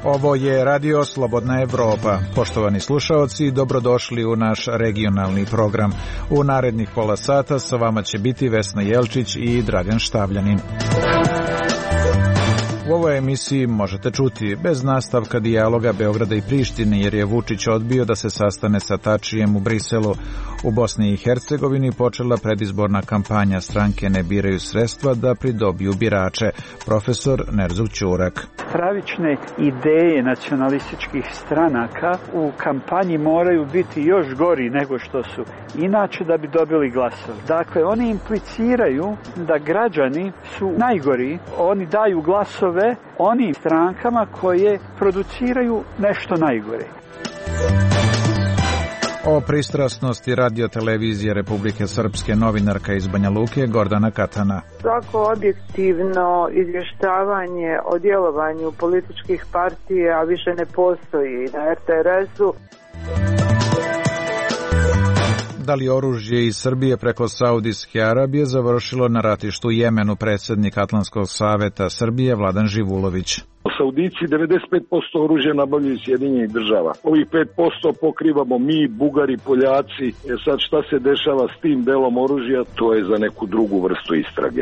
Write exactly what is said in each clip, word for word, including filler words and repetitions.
Ovo je Radio Slobodna Evropa. Poštovani slušaoci, dobrodošli u naš regionalni program. U narednih pola sata sa vama će biti Vesna Jelčić i Dragan Štavljanin. U ovoj emisiji možete čuti bez nastavka dijaloga Beograda i Prištine, jer je Vučić odbio da se sastane sa Tačijem u Briselu. U Bosni i Hercegovini počela predizborna kampanja, stranke ne biraju sredstva da pridobiju birače. Profesor Nerzuk Ćurak. Stravične ideje nacionalističkih stranaka u kampanji moraju biti još gori nego što su inače da bi dobili glasove. Dakle, oni impliciraju da građani su najgori, oni daju glasove onim strankama koje produciraju nešto najgore. O pristrasnosti radio-televizije Republike Srpske novinarka iz Banja Luke Gordana Katana. Svako objektivno izvještavanje o djelovanju političkih partija više ne postoji na er te er esu. Da li oružje iz Srbije preko Saudijske Arabije završilo na ratištu u Jemenu, predsjednik Atlantskog saveta Srbije Vladan Živulović. Saudici devedeset pet posto oružja nabavljaju iz Sjedinjenih država. Ovih pet posto pokrivamo mi, Bugari, Poljaci. E sad šta se dešava s tim delom oružja, to je za neku drugu vrstu istrage.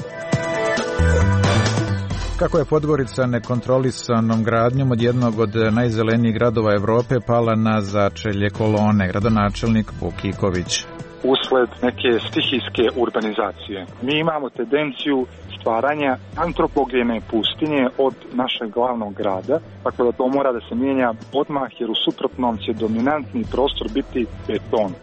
Kako je Podgorica nekontrolisanom gradnjom od jednog od najzelenijih gradova Evrope pala na začelje kolone, gradonačelnik Vukiković. Usled neke stihijske urbanizacije. Mi imamo tendenciju stvaranja antropogene pustinje od našeg glavnog grada, tako da to mora da se mijenja odmah, jer u suprotnom će dominantni prostor biti beton.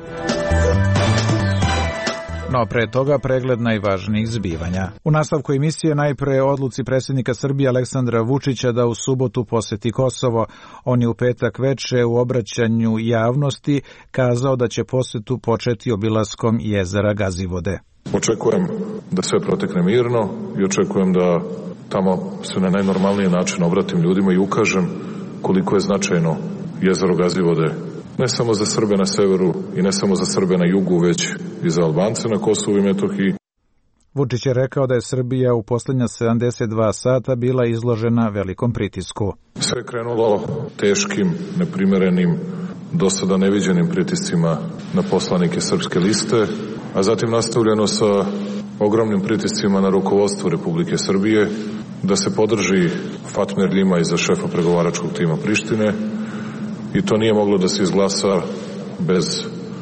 No pre toga pregled najvažnijih zbivanja. U nastavku emisije najpre odluci predsjednika Srbije Aleksandra Vučića da u subotu poseti Kosovo. On je u petak veče u obraćanju javnosti kazao da će posetu početi obilaskom jezera Gazivode. Očekujem da sve protekne mirno i očekujem da tamo se na najnormalniji način obratim ljudima i ukažem koliko je značajno jezero Gazivode. Ne samo za Srbe na severu i ne samo za Srbe na jugu, već i za Albance na Kosovu i Metohiji. Vučić je rekao da je Srbija u posljednja sedamdeset dva sata bila izložena velikom pritisku. Sve je krenulo teškim, neprimerenim, do sada neviđenim pritiscima na poslanike Srpske liste, a zatim nastavljeno sa ogromnim pritiscima na rukovodstvo Republike Srbije da se podrži Fatmir Ljimaj za šefa pregovaračkog tima Prištine. I to nije moglo da se izglasa bez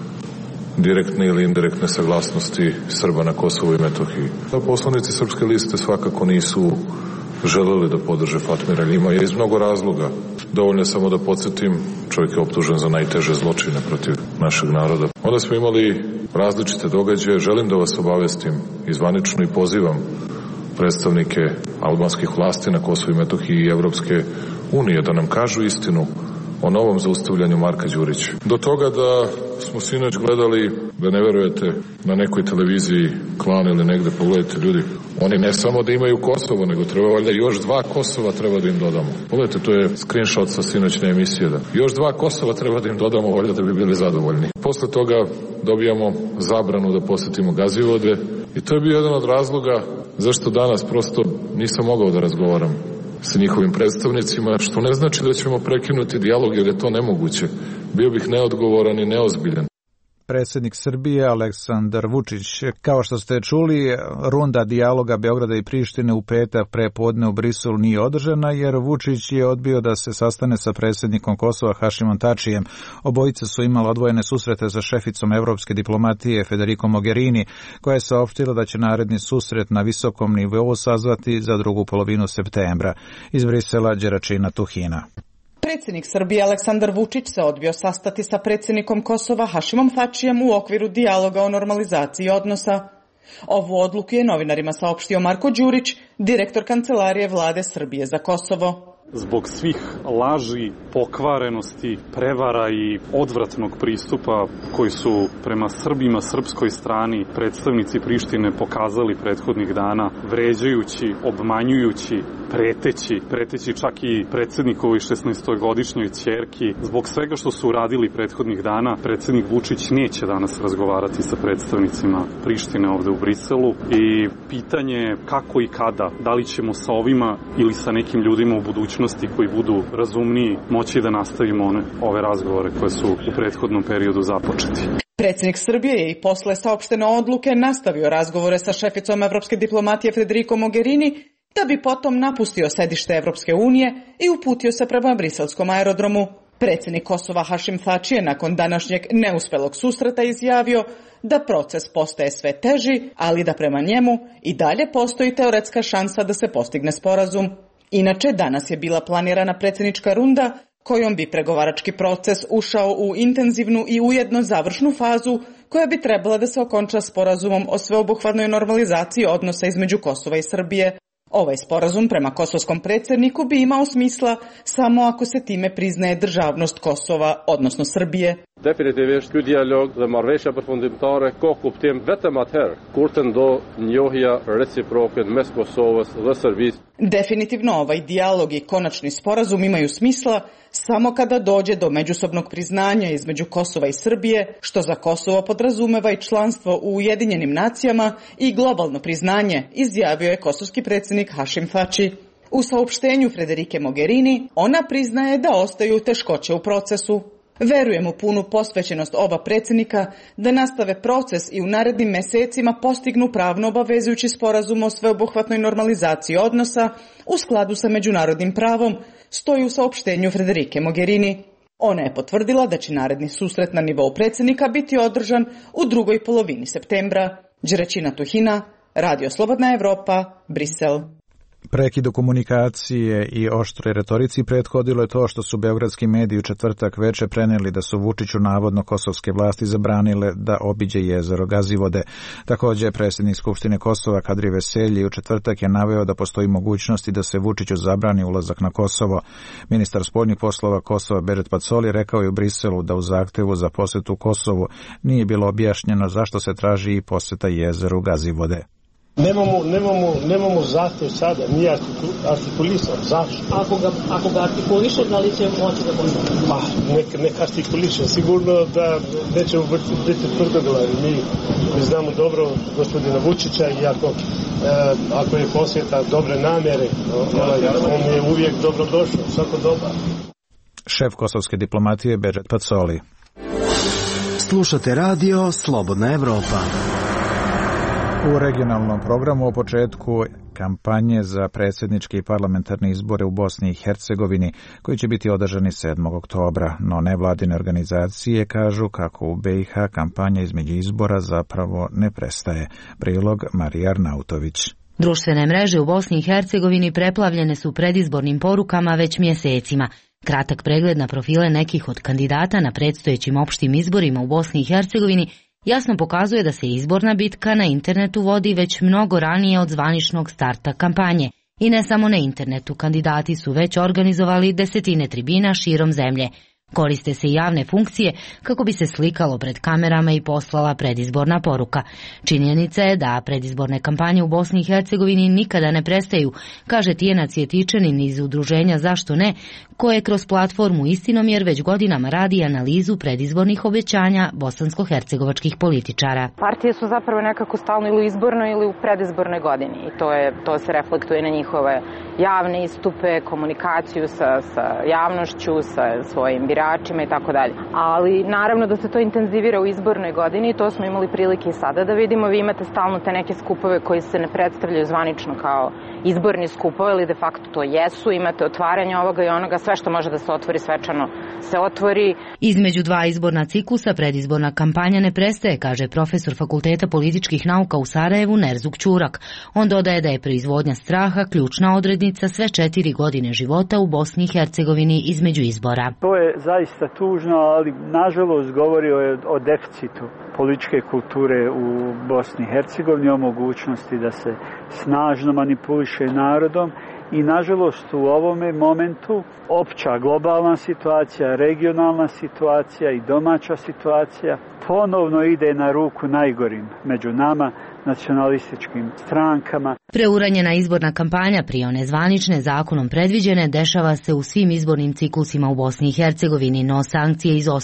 direktne ili indirektne saglasnosti Srba na Kosovu i Metohiji. Poslanici Srpske liste svakako nisu želeli da podrže Fatmira Ljimaja iz mnogo razloga. Dovoljno je samo da podsjetim, čovjek je optužen za najteže zločine protiv našeg naroda. Onda smo imali različite događaje. Želim da vas obavestim i zvanično i pozivam predstavnike albanskih vlasti na Kosovu i Metohiji i Evropske unije da nam kažu istinu o novom zaustavljanju Marka Đurića. Do toga da smo sinoć gledali, da ne verujete, na nekoj televiziji Klan ili negde, pogledajte ljudi, oni ne samo da imaju Kosovo, nego treba valjda još dva Kosova treba da im dodamo. Pogledajte, to je screenshot sa sinoćne emisije. Da. Još dva Kosova treba da im dodamo, valjda da bi bili zadovoljni. Posle toga dobijamo zabranu da posetimo Gazivode i to je bio jedan od razloga zašto danas prosto nisam mogao da razgovaram sa njihovim predstavnicima, što ne znači da ćemo prekinuti dijalog, jer je to nemoguće. Bio bih neodgovoran i neozbiljan. Predsjednik Srbije Aleksandar Vučić. Kao što ste čuli, runda dijaloga Beograda i Prištine u petak pre podne u Briselu nije održana, jer Vučić je odbio da se sastane sa predsjednikom Kosova Hašimom Tačijem. Obojice su imali odvojene susrete sa šeficom evropske diplomatije Federico Mogherini, koja je saopštila da će naredni susret na visokom nivou sazvati za drugu polovinu septembra. Iz Brisela Đeračina Tuhina. Predsjednik Srbije Aleksandar Vučić se odbio sastati sa predsjednikom Kosova Hašimom Tačijem u okviru dijaloga o normalizaciji odnosa. Ovu odluku je novinarima saopštio Marko Đurić, direktor Kancelarije Vlade Srbije za Kosovo. Zbog svih laži, pokvarenosti, prevara i odvratnog pristupa koji su prema Srbima, srpskoj strani, predstavnici Prištine pokazali prethodnih dana, vređajući, obmanjujući, preteći, preteći čak i predsjednikovoj šesnaestogodišnjoj ćerki. Zbog svega što su uradili prethodnih dana, predsjednik Vučić neće danas razgovarati sa predstavnicima Prištine ovde u Briselu i pitanje kako i kada, da li ćemo sa ovima ili sa nekim ljudima u budućnosti budućnosti, koji budu razumniji, moći da nastavimo one, ove razgovore koje su u prethodnom periodu započeti. Predsjednik Srbije je i posle saopštene odluke nastavio razgovore sa šeficom evropske diplomatije Federico Mogherini, da bi potom napustio sedište Evropske unije i uputio se prema briselskom aerodromu. Predsjednik Kosova Hašim Tači je nakon današnjeg neuspelog susreta izjavio da proces postaje sve teži, ali da prema njemu i dalje postoji teoretska šansa da se postigne sporazum. Inače, danas je bila planirana predsjednička runda kojom bi pregovarački proces ušao u intenzivnu i ujedno završnu fazu koja bi trebala da se okonča sporazumom o sveobuhvatnoj normalizaciji odnosa između Kosova i Srbije. Ovaj sporazum prema kosovskom predsjedniku bi imao smisla samo ako se time priznaje državnost Kosova, odnosno Srbije. Definitivisht ky dialog dhe marrëveshja përfundimtare ka kuptim vetëm atëherë kur të ndodhë njohja reciproke mes Kosovës dhe Serbisë. Definitivno ovaj dijalog i konačni sporazum imaju smisla samo kada dođe do međusobnog priznanja između Kosova i Srbije, što za Kosovo podrazumeva i članstvo u Ujedinjenim nacijama i globalno priznanje, izjavio je kosovski predsjednik Hašim Tači. U saopštenju Federike Mogherini ona priznaje da ostaju teškoće u procesu. Verujem u punu posvećenost oba predsjednika da nastave proces i u narednim mesecima postignu pravno obavezujući sporazum o sveobuhvatnoj normalizaciji odnosa u skladu sa međunarodnim pravom, stoji u saopštenju Federike Mogherini. Ona je potvrdila da će naredni susret na nivou predsjednika biti održan u drugoj polovini septembra. Đerećina Tuhina, Radio Slobodna Evropa, Brisel. Prekidu komunikacije i oštroj retorici prethodilo je to što su beogradski mediji u četvrtak veče preneli da su Vučiću navodno kosovske vlasti zabranile da obiđe jezero Gazivode. Također, predsjednik Skupštine Kosova Kadri Veselji u četvrtak je naveo da postoji mogućnosti da se Vučiću zabrani ulazak na Kosovo. Ministar spoljnih poslova Kosova Bežet Pacoli rekao je u Briselu da u zahtevu za posjetu Kosovu nije bilo objašnjeno zašto se traži i posjeta jezeru Gazivode. Nemamo, nemamo, nemamo zahtev sada, nije artikulisan. Zašto? Ako ga, ako ga artikuliše, da li će moći da bude? Pa, nek, nek artikuliše. Sigurno da nećemo biti tvrdoglavi. Mi, mi znamo dobro gospodina Vučića i ako, e, ako je posjeta dobre namjere, on je uvijek dobrodošao, svako dobar. Šef kosovske diplomatije Bežet Pacoli. Slušate radio Slobodna Evropa. U regionalnom programu o početku kampanje za predsjedničke i parlamentarne izbore u Bosni i Hercegovini, koji će biti održani sedmog oktobra, no nevladine organizacije kažu kako u be i ha kampanja između izbora zapravo ne prestaje. Prilog Marija Arnautović. Društvene mreže u Bosni i Hercegovini preplavljene su predizbornim porukama već mjesecima. Kratak pregled na profile nekih od kandidata na predstojećim opštim izborima u Bosni i Hercegovini jasno pokazuje da se izborna bitka na internetu vodi već mnogo ranije od zvaničnog starta kampanje. I ne samo na internetu, kandidati su već organizovali desetine tribina širom zemlje. Koriste se javne funkcije kako bi se slikalo pred kamerama i poslala predizborna poruka. Činjenica je da predizborne kampanje u Bosni i Hercegovini nikada ne prestaju, kaže Tijena Cvjetičanin iz udruženja Zašto ne, koje kroz platformu Istinomjer već godinama radi analizu predizbornih obećanja bosansko-hercegovačkih političara. Partije su zapravo nekako stalno ili u izbornoj ili u predizbornoj godini i to, je, to se reflektuje na njihove javne istupe, komunikaciju sa, sa javnošću, sa svojim biračima i tako dalje. Ali naravno da se to intenzivira u izbornoj godini i to smo imali prilike i sada da vidimo. Vi imate stalno te neke skupove koji se ne predstavljaju zvanično kao izborni skupove, ali de facto to jesu. Imate otvaranje ovoga i onoga, sve što može da se otvori svečano se otvori. Između dva izborna ciklusa predizborna kampanja ne prestaje, kaže profesor Fakulteta političkih nauka u Sarajevu Nerzuk Ćurak. On dodaje da je proizvodnja straha ključna odrednica sve četiri godine života u Bosni i Hercegovini između izbora. To je zaista tužno, ali nažalost govori o, o deficitu političke kulture u Bosni i Hercegovini, o mogućnosti da se snažno manipuliše narodom i nažalost u ovome momentu opća globalna situacija, regionalna situacija i domaća situacija ponovno ide na ruku najgorim među nama, nacionalističkim strankama. Preuranjena izborna kampanja prije one zvanične zakonom predviđene dešava se u svim izbornim ciklusima u Bosni i Hercegovini, no sankcije izostaju.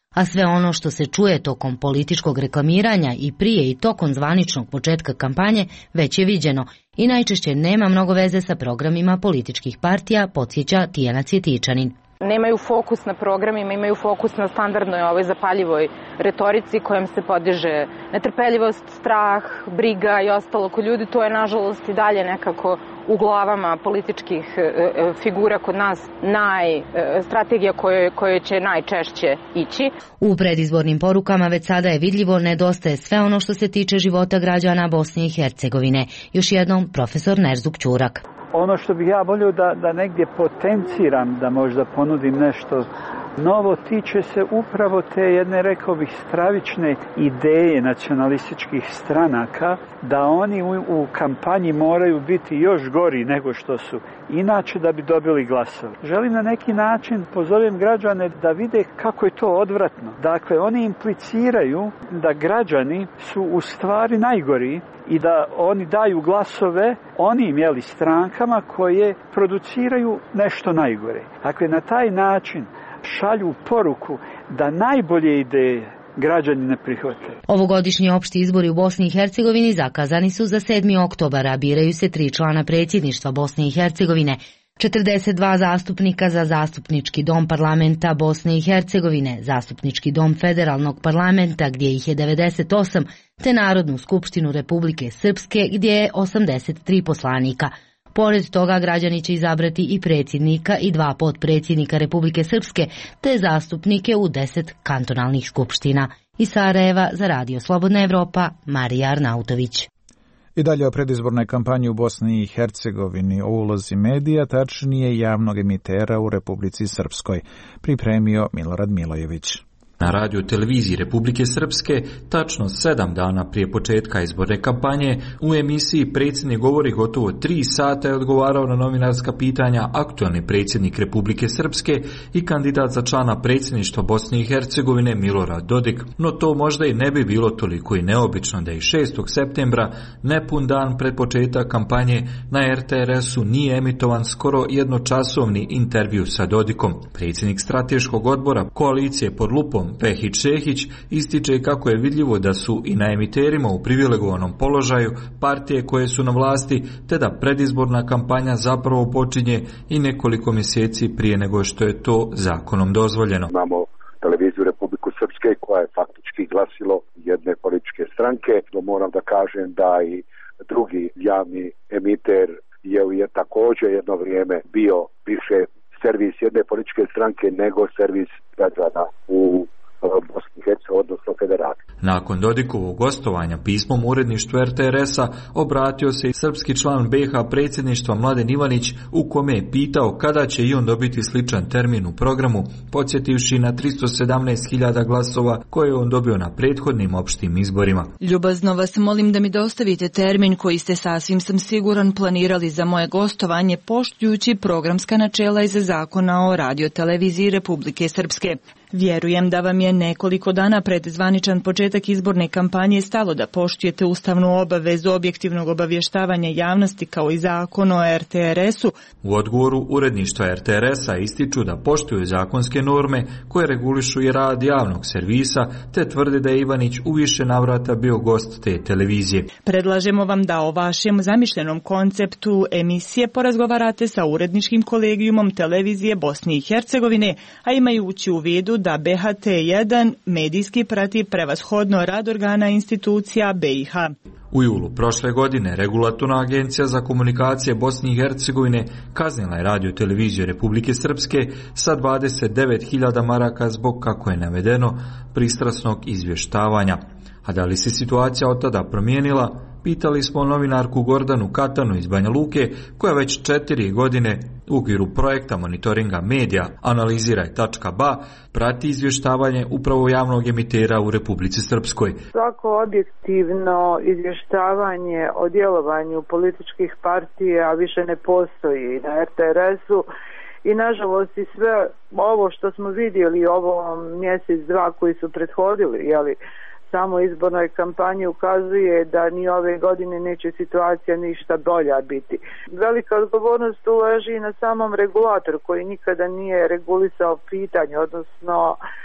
a sve ono što se čuje tokom političkog reklamiranja i prije i tokom zvaničnog početka kampanje već je viđeno i najčešće nema mnogo veze sa programima političkih partija, podsjeća Tijana Cvjetičanin. Nemaju fokus na programima, imaju fokus na standardnoj ovoj zapaljivoj retorici kojom se podiže netrpeljivost, strah, briga i ostalo kod ljudi. To je nažalost i dalje nekako u glavama političkih figura kod nas naj, strategija kojoj, kojoj će najčešće ići. U predizbornim porukama već sada je vidljivo nedostaje sve ono što se tiče života građana Bosne i Hercegovine. Još jednom profesor Nerzuk Ćurak. Ono što bih ja volio da, da negdje potenciram, da možda ponudim nešto novo, tiče se upravo te jedne, rekao bih, stravične ideje nacionalističkih stranaka, da oni u, u kampanji moraju biti još gori nego što su inače da bi dobili glasove. Želim na neki način pozovem građane da vide kako je to odvratno. Dakle, oni impliciraju da građani su u stvari najgori i da oni daju glasove onim jeli, strankama koje produciraju nešto najgore. Dakle, na taj način šalju poruku da najbolje ideje građani ne prihvate. Ovogodišnji opšti izbori u Bosni i Hercegovini zakazani su za sedmi oktobar, a biraju se tri člana predsjedništva Bosne i Hercegovine, četrdeset dva zastupnika za zastupnički dom parlamenta Bosne i Hercegovine, zastupnički dom federalnog parlamenta gdje ih je devedeset osam, te Narodnu skupštinu Republike Srpske gdje je osamdeset tri poslanika. Pored toga građani će izabrati i predsjednika i dva potpredsjednika Republike Srpske, te zastupnike u deset kantonalnih skupština. Iz Sarajeva za Radio Slobodna Evropa, Marija Arnautović. I dalje o predizbornoj kampanji u Bosni i Hercegovini, o ulozi medija, tačnije javnog emitera u Republici Srpskoj, pripremio Milorad Milojević. Na radio televiziji Republike Srpske, tačno sedam dana prije početka izborne kampanje, u emisiji Predsjednik govori gotovo tri sata je odgovarao na novinarska pitanja aktualni predsjednik Republike Srpske i kandidat za člana predsjedništva Bosne i Hercegovine Milorad Dodik, no to možda i ne bi bilo toliko i neobično da i šestog septembra, nepun dan pred početak kampanje, na er te er esu nije emitovan skoro jednočasovni intervju sa Dodikom. Predsjednik strateškog odbora koalicije pod lupom Pehić Šehić ističe kako je vidljivo da su i na emiterima u privilegovanom položaju partije koje su na vlasti, te da predizborna kampanja zapravo počinje i nekoliko mjeseci prije nego što je to zakonom dozvoljeno. Imamo televiziju Republiku Srpske koja je faktički glasilo jedne političke stranke. To moram da kažem da i drugi javni emiter je, je također jedno vrijeme bio više servis jedne političke stranke nego servis građana u Bosni i Hercegovini, odnosno Federaciji. Nakon Dodikovog gostovanja pismom uredništvu er te er esa obratio se i srpski član be ha predsjedništva Mladen Ivanić, u kome je pitao kada će i on dobiti sličan termin u programu, podsjetivši na tristo sedamnaest hiljada glasova koje je on dobio na prethodnim opštim izborima. Ljubazno vas molim da mi dostavite termin koji ste, sasvim sam siguran, planirali za moje gostovanje, poštujući programska načela iz Zakona o radioteleviziji Republike Srpske. Vjerujem da vam je nekoliko dana pred zvaničan početak izborne kampanje stalo da poštujete ustavnu obavezu objektivnog obavještavanja javnosti kao i zakon o er te er esu. U odgovoru uredništva er te er esa ističu da poštuju zakonske norme koje regulišu i rad javnog servisa, te tvrde da je Ivanić u više navrata bio gost te televizije. Predlažemo vam da o vašem zamišljenom konceptu emisije porazgovarate sa uredničkim kolegijumom televizije Bosne i Hercegovine, a imajući u vidu da be ha te jedan medijski prati prevashodno rad organa institucija be i ha. U julu prošle godine Regulatorna agencija za komunikacije Bosne i Hercegovine kaznila je radio televiziju Republike Srpske sa dvadeset devet hiljada maraka zbog, kako je navedeno, pristrasnog izvještavanja. A da li se situacija od tada promijenila? Pitali smo novinarku Gordanu Katanu iz Banja Luke, koja već četiri godine u okviru projekta monitoringa medija Analiziraj tačka ba prati izvještavanje upravo javnog emitera u Republici Srpskoj. Svako objektivno izvještavanje o djelovanju političkih partija više ne postoji na er te er esu. I nažalost i sve ovo što smo vidjeli ovom mjesec dva koji su prethodili, jeli, samo izbornoj kampanji ukazuje da ni ove godine neće situacija ništa bolja biti. Velika odgovornost leži na samom regulatoru koji nikada nije regulisao pitanje, odnosno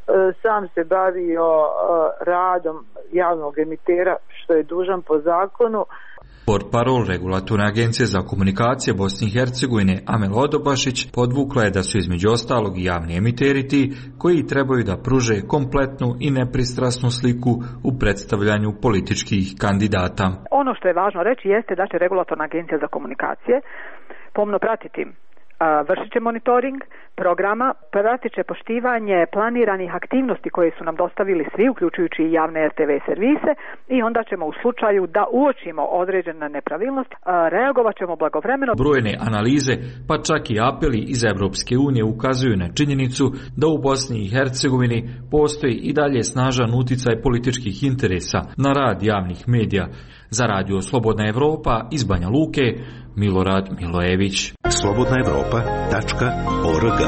sam se bavio radom javnog emitera, što je dužan po zakonu. Portparol Regulatorne agencije za komunikacije Bosne i Hercegovine Amel Odobašić podvukla je da su između ostalog i javni emiteri ti koji trebaju da pruže kompletnu i nepristrasnu sliku u predstavljanju političkih kandidata. Ono što je važno reći jeste da će Regulatorna agencija za komunikacije pomno pratiti vršit će monitoring programa, pratit će poštivanje planiranih aktivnosti koje su nam dostavili svi, uključujući i javne er te ve servise, i onda ćemo u slučaju da uočimo određene nepravilnosti, reagovat ćemo blagovremeno. Brojne analize, pa čak i apeli iz Evropske unije ukazuju na činjenicu da u Bosni i Hercegovini postoji i dalje snažan uticaj političkih interesa na rad javnih medija. Za radio Slobodna Evropa iz Banja Luke, Milorad Milojević. slobodna evropa tačka org.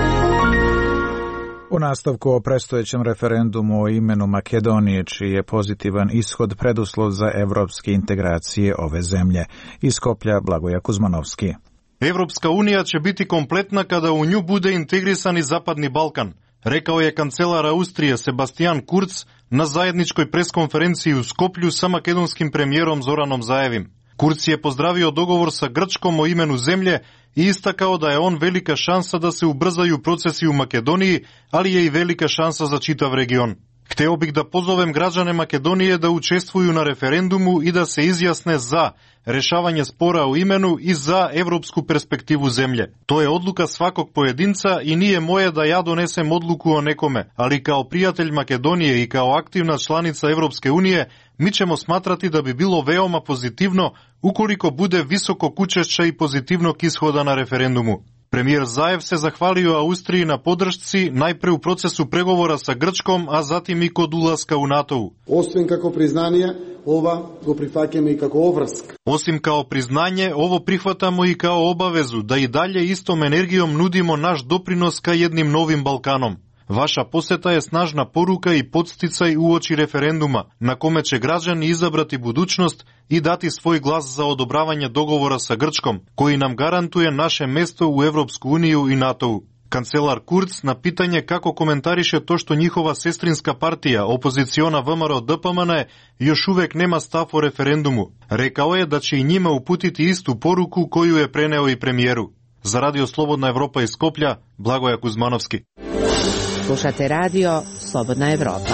U nastavku o predstojećem referendumu o imenu Makedonije, čiji je pozitivan ishod preduslov za evropske integracije ove zemlje. Iz Skoplja Blagoja Kuzmanovski. Evropska unija će biti kompletna kada u nju bude integrisani Zapadni Balkan, rekao je kancelar Austrije Sebastian Kurz na zajedničkoj preskonferenciji u Skoplju sa makedonskim premijerom Zoranom Zaevim. Kurz je pozdravio dogovor sa Grčkom o imenu zemlje i istakao da je on velika šansa da se ubrzaju procesi u Makedoniji, ali je i velika šansa za čitav region. Hteo bih da pozovem građane Makedonije da učestvuju na referendumu i da se izjasne za rešavanje spora o imenu i za evropsku perspektivu zemlje. To je odluka svakog pojedinca i nije moje da ja donesem odluku o nekome, ali kao prijatelj Makedonije i kao aktivna članica Evropske unije, mi ćemo smatrati da bi bilo veoma pozitivno ukoliko bude visokog učešća i pozitivnog ishoda na referendumu. Premijer Zaev se zahvalio Austriji na podršci najpre u procesu pregovora sa Grčkom, a zatim i kod ulaska u NATO-u. Osim kako priznanje, ova go prihvaćamo i kako ovrsk. Osim kao priznanje, ovo prihvatamo i kao obavezu da i dalje istom energijom nudimo naš doprinos ka jednim novim Balkanom. Vaša poseta je snažna poruka i podsticaj uoči referenduma, na kome će građani izabrati budućnost i dati svoj glas za odobravanje dogovora sa Grčkom, koji nam garantuje naše mesto u Evropsku uniju i NATO-u. Kancelar Kurz na pitanje kako komentariše to što njihova sestrinska partija, opoziciona V M R O D P M N, još uvek nema stav o referendumu. Rekao je da će i njima uputiti istu poruku koju je preneo i premijeru. Za radio Slobodna Evropa iz Skoplja, Blagoja Kuzmanovski. Slušate radio Slobodna Evropa.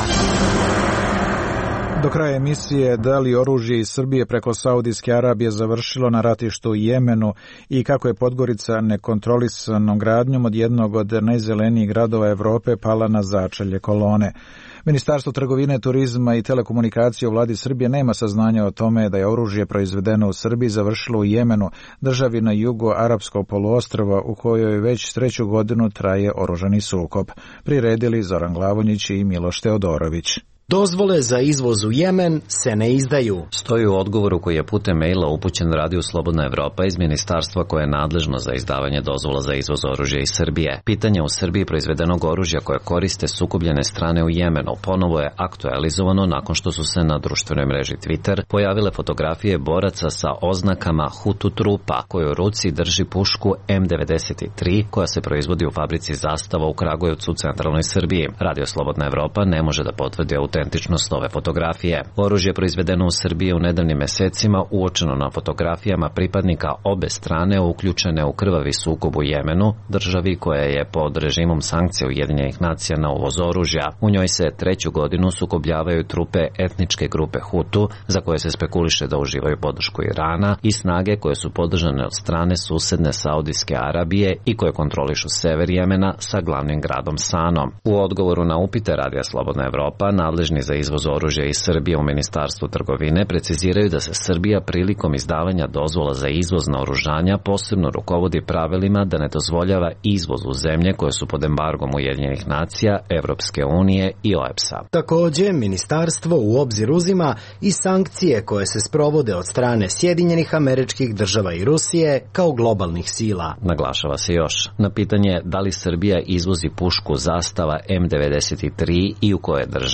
Do kraja emisije da li oružje iz Srbije preko Saudijske Arabije završilo na ratištu u Jemenu i kako je Podgorica nekontrolisanom gradnjom od jednog od najzelenijih gradova Evrope pala na začelje kolone. Ministarstvo trgovine, turizma i telekomunikacije u vladi Srbije nema saznanja o tome da je oružje proizvedeno u Srbiji završilo u Jemenu, državi na jugu Arapskog poluostrva u kojoj već treću godinu traje oružani sukob. Priredili Zoran Glavonjić i Miloš Teodorović. Dozvole za izvoz u Jemen se ne izdaju. Stoji u odgovoru koji je putem maila upućen radiju Slobodna Evropa iz ministarstva koje je nadležno za izdavanje dozvola za izvoz oružja iz Srbije. Pitanje u Srbiji proizvedenog oružja koje koriste sukobljene strane u Jemenu ponovo je aktualizovano nakon što su se na društvenoj mreži Twitter pojavile fotografije boraca sa oznakama Hutu trupa koji u ruci drži pušku M devedeset tri koja se proizvodi u fabrici Zastava u Kragujevcu u centralnoj Srbiji. Radio Slobodna Evropa ne može da potvrdi autentičnost ove fotografije. Oružje proizvedeno u Srbiji u nedavnim mesecima uočeno na fotografijama pripadnika obe strane uključene u krvavi sukob u Jemenu, državi koja je pod režimom sankcija Ujedinjenih nacija na uvoz oružja. U njoj se treću godinu sukobljavaju trupe etničke grupe Hutu, za koje se spekuliše da uživaju podršku Irana, i snage koje su podržane od strane susedne Saudijske Arabije i koje kontrolišu sever Jemena sa glavnim gradom Sanom. U odgovoru na upite Radija Slobodna Evropa, nadležni za izvoz oružja iz Srbije u Ministarstvu trgovine preciziraju da se Srbija prilikom izdavanja dozvola za izvoz naoružanja posebno rukovodi pravilima da ne dozvoljava izvoz u zemlje koje su pod embargom Ujedinjenih nacija, Evropske unije i O E P S-a. Takođe, ministarstvo u obzir uzima i sankcije koje se sprovode od strane Sjedinjenih Američkih Država i Rusije kao globalnih sila. Naglašava se još na pitanje da li Srbija izvozi pušku Zastava M devedeset tri i u koje države,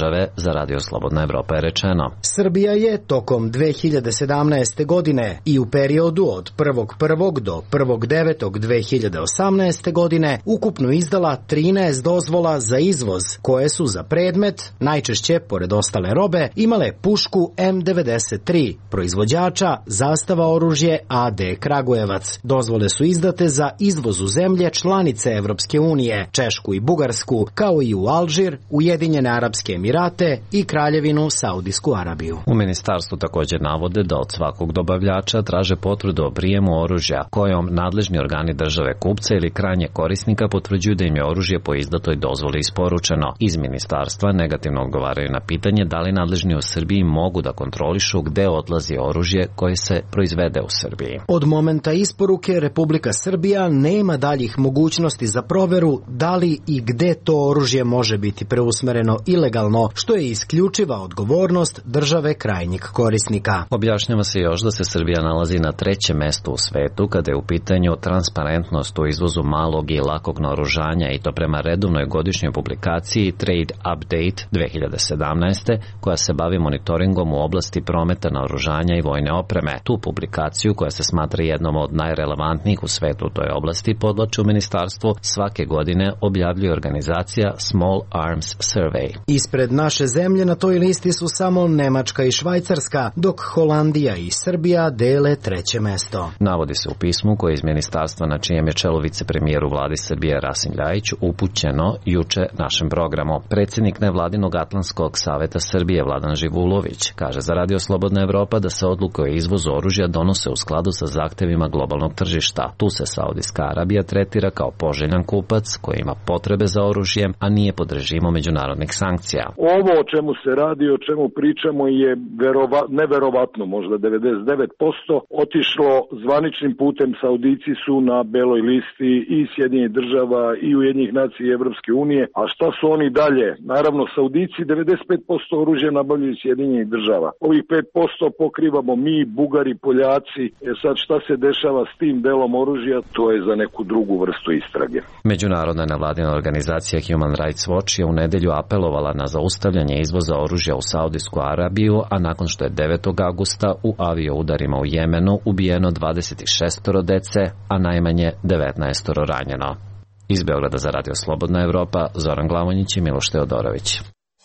za Radio Slobodna Evropa je rečeno. Srbija je tokom dve hiljade sedamnaeste. godine i u periodu od prvog prvog do prvog devetog dve hiljade osamnaeste. godine ukupno izdala trinaest dozvola za izvoz, koje su za predmet, najčešće pored ostale robe, imale pušku M devedeset tri, proizvođača Zastava oružje A D Kragujevac. Dozvole su izdate za izvoz u zemlje članice Evropske unije, Češku i Bugarsku, kao i u Alžir, Ujedinjene Arapske Emirate i Kraljevinu Saudijsku Arabiju. U ministarstvu također navode da od svakog dobavljača traže potvrdu o prijemu oružja, kojom nadležni organi države kupca ili krajnje korisnika potvrđuju da im je oružje po izdatoj dozvoli isporučeno. Iz ministarstva negativno odgovaraju na pitanje da li nadležni u Srbiji mogu da kontrolišu gde odlazi oružje koje se proizvede u Srbiji. Od momenta isporuke Republika Srbija nema daljih mogućnosti za proveru da li i gde to oružje može biti preusmereno ilegalno, što je isključiva odgovornost države krajnjeg korisnika. Objašnjava se još da se Srbija nalazi na trećem mestu u svetu kada je u pitanju transparentnost u izvozu malog i lakog naoružanja, i to prema redovnoj godišnjoj publikaciji Trade Update dve hiljade sedamnaeste. koja se bavi monitoringom u oblasti prometa naoružanja i vojne opreme. Tu publikaciju, koja se smatra jednom od najrelevantnijih u svetu u toj oblasti, podvlači u ministarstvu, svake godine objavljuje organizacija Small Arms Survey. Ispred naše zemlje na toj listi su samo Nemačka i Švajcarska, dok Holandija i Srbija dele treće mesto. Navodi se u pismu koje iz ministarstva, na čijem je čelu vicepremijer u vladi Srbije Rasim Ljajić, upućeno juče našem programu. Predsjednik nevladinog Atlantskog saveta Srbije Vladan Živulović kaže za Radio Slobodna Evropa da se odluke o izvozu oružja donose u skladu sa zahtevima globalnog tržišta. Tu se Saudijska Arabija tretira kao poželjan kupac koji ima potrebe za oružjem, a nije pod režimom međunarodnih sankcija. Ovo o čemu se radi, o čemu pričamo je verova, neverovatno, možda devedeset devet posto otišlo zvaničnim putem. Saudijci su na beloj listi i Sjedinjenih država i Ujedinjenih nacija i Evropske unije, a šta su oni dalje? Naravno, Saudijci devedeset pet posto oružja nabavljaju Sjedinjenih država. Ovih pet posto pokrivamo mi, Bugari, Poljaci. E sad šta se dešava s tim delom oružja, to je za neku drugu vrstu istrage. Međunarodna nevladina organizacija Human Rights Watch je u nedelju apelovala na zaustavljanje izvoza oružja u Saudijsku Arabiju, a nakon što je devetog avgusta u avio udarima u Jemenu ubijeno dvadeset šest dece, a najmanje devetnaest ranjeno. Iz Beograda za Radio Slobodna Evropa, Zoran Glavonjić i Miloš Teodorović.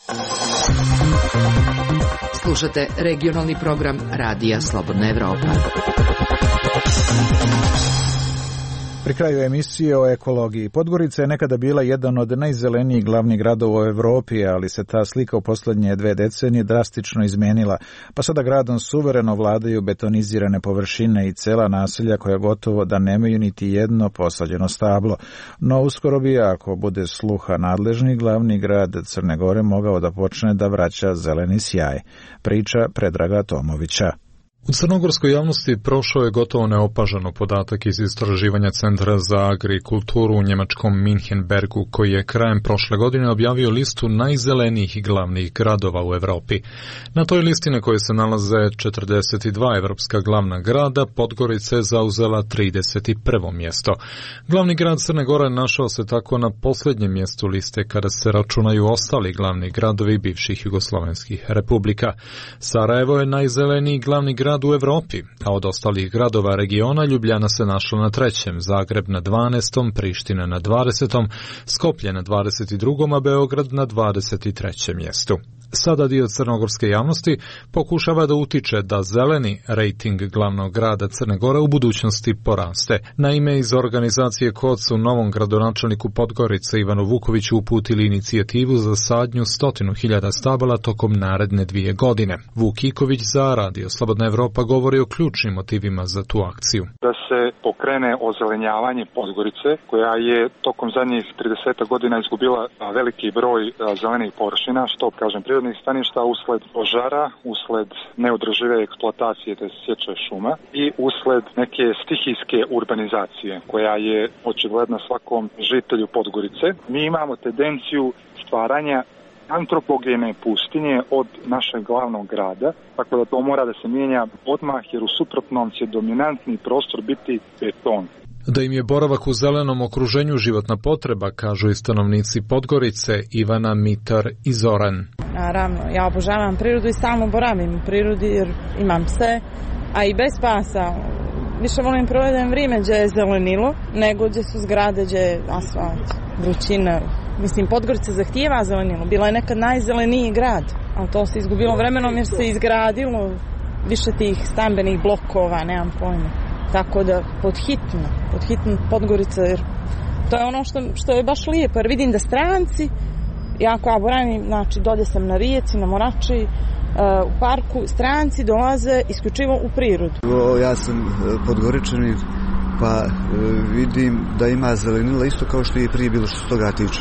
Slušate regionalni program Radija Slobodna Evropa. Pri kraju emisije o ekologiji. Podgorica je nekada bila jedan od najzelenijih glavnih gradova u Evropi, ali se ta slika u posljednje dve decenije drastično izmenila, pa sada gradom suvereno vladaju betonizirane površine i cela naselja koja gotovo da nemaju niti jedno posađeno stablo. No uskoro bi, ako bude sluha nadležni, glavni grad Crne Gore mogao da počne da vraća zeleni sjaj. Priča Predraga Tomovića. U crnogorskoj javnosti prošao je gotovo neopažano podatak iz istraživanja Centra za agrikulturu u njemačkom Minhenbergu, koji je krajem prošle godine objavio listu najzelenijih glavnih gradova u Evropi. Na toj listi, na kojoj se nalaze četrdeset dva evropska glavna grada, Podgorica je zauzela trideset prvo mjesto. Glavni grad Crne Gore našao se tako na posljednjem mjestu liste kada se računaju ostali glavni gradovi bivših jugoslovenskih republika. Sarajevo je najzeleniji glavni grad u Evropi, a od ostalih gradova regiona Ljubljana se našla na trećem, Zagreb na dvanaestom, Priština na dvadesetom, Skoplje na dvadeset drugom, a Beograd na dvadeset trećem mjestu. Sada dio crnogorske javnosti pokušava da utiče da zeleni rejting glavnog grada Crne Gore u budućnosti poraste. Naime, iz organizacije K O C u novom gradonačelniku Podgorice Ivanu Vukoviću uputili inicijativu za sadnju stotinu hiljada stabala tokom naredne dvije godine. Vuk Iković za Radio Slobodna Evropa govori o ključnim motivima za tu akciju. Da se pokrene ozelenjavanje Podgorice, koja je tokom zadnjih trideset godina izgubila veliki broj zelenih površina, što kažem prirodnih staništa usled požara, usled neodržive eksploatacije te sječe šuma i usled neke stihijske urbanizacije koja je očigledna svakom žitelju Podgorice. Mi imamo tendenciju stvaranja antropogene pustinje od našeg glavnog grada, tako da to mora da se mijenja odmah, jer u suprotnom će dominantni prostor biti beton. Da im je boravak u zelenom okruženju životna potreba, kažu i stanovnici Podgorice Ivana, Mitar i Zoran. Naravno, ja obožavam prirodu i stalno boravim u prirodi jer imam pse, a i bez pasa. Više volim provedem vrijeme gdje je zelenilo, nego gdje su zgrade, gdje je asfalt, vrućina. Mislim, Podgorica zahtijeva zelenilo. Bila je nekad najzeleniji grad, ali to se izgubilo vremenom jer se izgradilo više tih stambenih blokova, nemam pojma. Tako da, podhitno, podhitno Podgorica, jer to je ono što, što je baš lijepo, jer vidim da stranci, jako ja boravim, znači dolje sam na Rijeci, na Morači, u parku, stranci dolaze isključivo u prirodu. O, ja sam Podgoričanin, pa vidim da ima zelenila isto kao što je prije bilo što se toga tiče.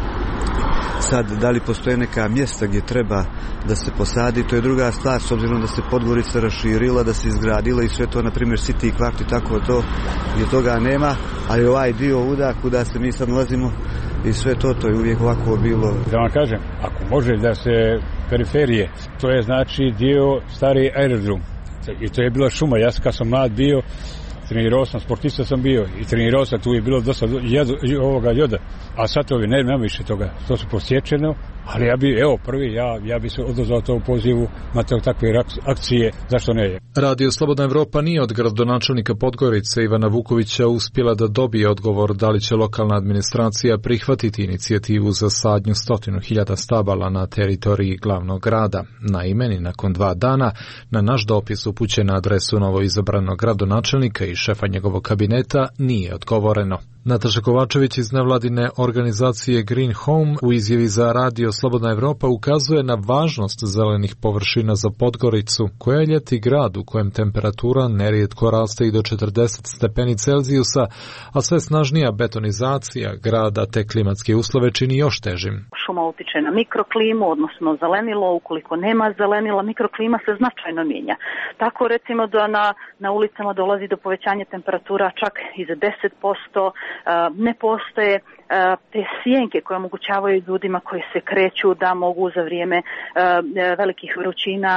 Sad, da li postoje neka mjesta gdje treba da se posadi, to je druga stvar, s obzirom da se Podgorica raširila, da se izgradila i sve to, na primjer City kvart i tako to, gdje toga nema, ali ovaj dio uda kuda se mi sad nalazimo i sve to, to je uvijek ovako bilo. Da vam kažem, ako može da se periferije, to je znači dio stari aerodrom i to je bila šuma, ja kad sam mlad bio, trenirao sam, sportista sam bio i trenirao sam, tu je bilo dosta jad, ovoga joda, a sad ovi ne, nema više toga, to su posjećeno, ali ja bi, evo prvi, ja, ja bi se odozvao to u pozivu na takve akcije, zašto ne? Radio Slobodna Evropa nije od gradonačelnika Podgorice Ivana Vukovića uspjela da dobije odgovor da li će lokalna administracija prihvatiti inicijativu za sadnju stotinu hiljada stabala na teritoriji glavnog grada. Naime, ni nakon dva dana na naš dopis upućen na adresu novoizabranog gradonačelnika i šefa njegovog kabineta nije odgovoreno. Nataša Kovačević iz nevladine organizacije Green Home u izjavi za Radio Slobodna Evropa ukazuje na važnost zelenih površina za Podgoricu, koja je ljeti grad u kojem temperatura nerijetko raste i do četrdeset stepeni Celzijusa, a sve snažnija betonizacija grada te klimatske uslove čini još težim. Šuma utiče na mikroklimu, odnosno zelenilo, ukoliko nema zelenila, mikroklima se značajno mijenja. Tako recimo da na, na ulicama dolazi do povećanja temperatura čak i za deset posto, ne postoje te sjenke koje omogućavaju ljudima koji se kreću da mogu za vrijeme velikih vrućina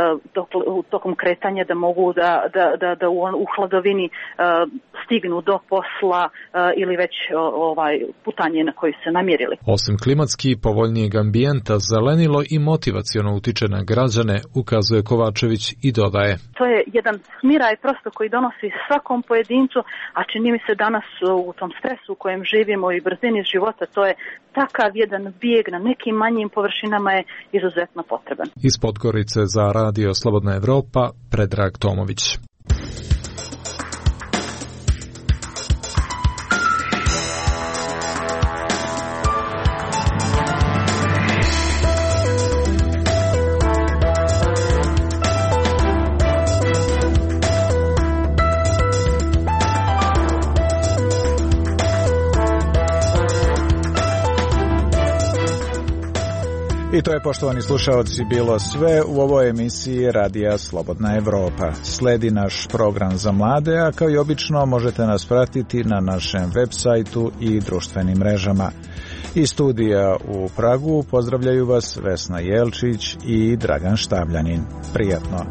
tokom kretanja da mogu da, da, da, da u hladovini stignu do posla ili već ovaj putanje na koji se namjerili. Osim klimatski povoljnijeg ambijenta, zelenilo i motivaciono utiče na građane, ukazuje Kovačević i dodaje. To je jedan smiraj prosto koji donosi svakom pojedincu, a čini mi se danas u tom stresu u kojem živimo i brzini života, to je takav jedan bijeg na nekim manjim površinama je izuzetno potreban. Iz Podgorice za Radio Slobodna Evropa, Predrag Tomović. I to je, poštovani slušaoci, bilo sve u ovoj emisiji Radija Slobodna Evropa. Sledi naš program za mlade, a kao i obično možete nas pratiti na našem web sajtu i društvenim mrežama. Iz studija u Pragu pozdravljaju vas Vesna Jelčić i Dragan Štabljanin. Prijatno!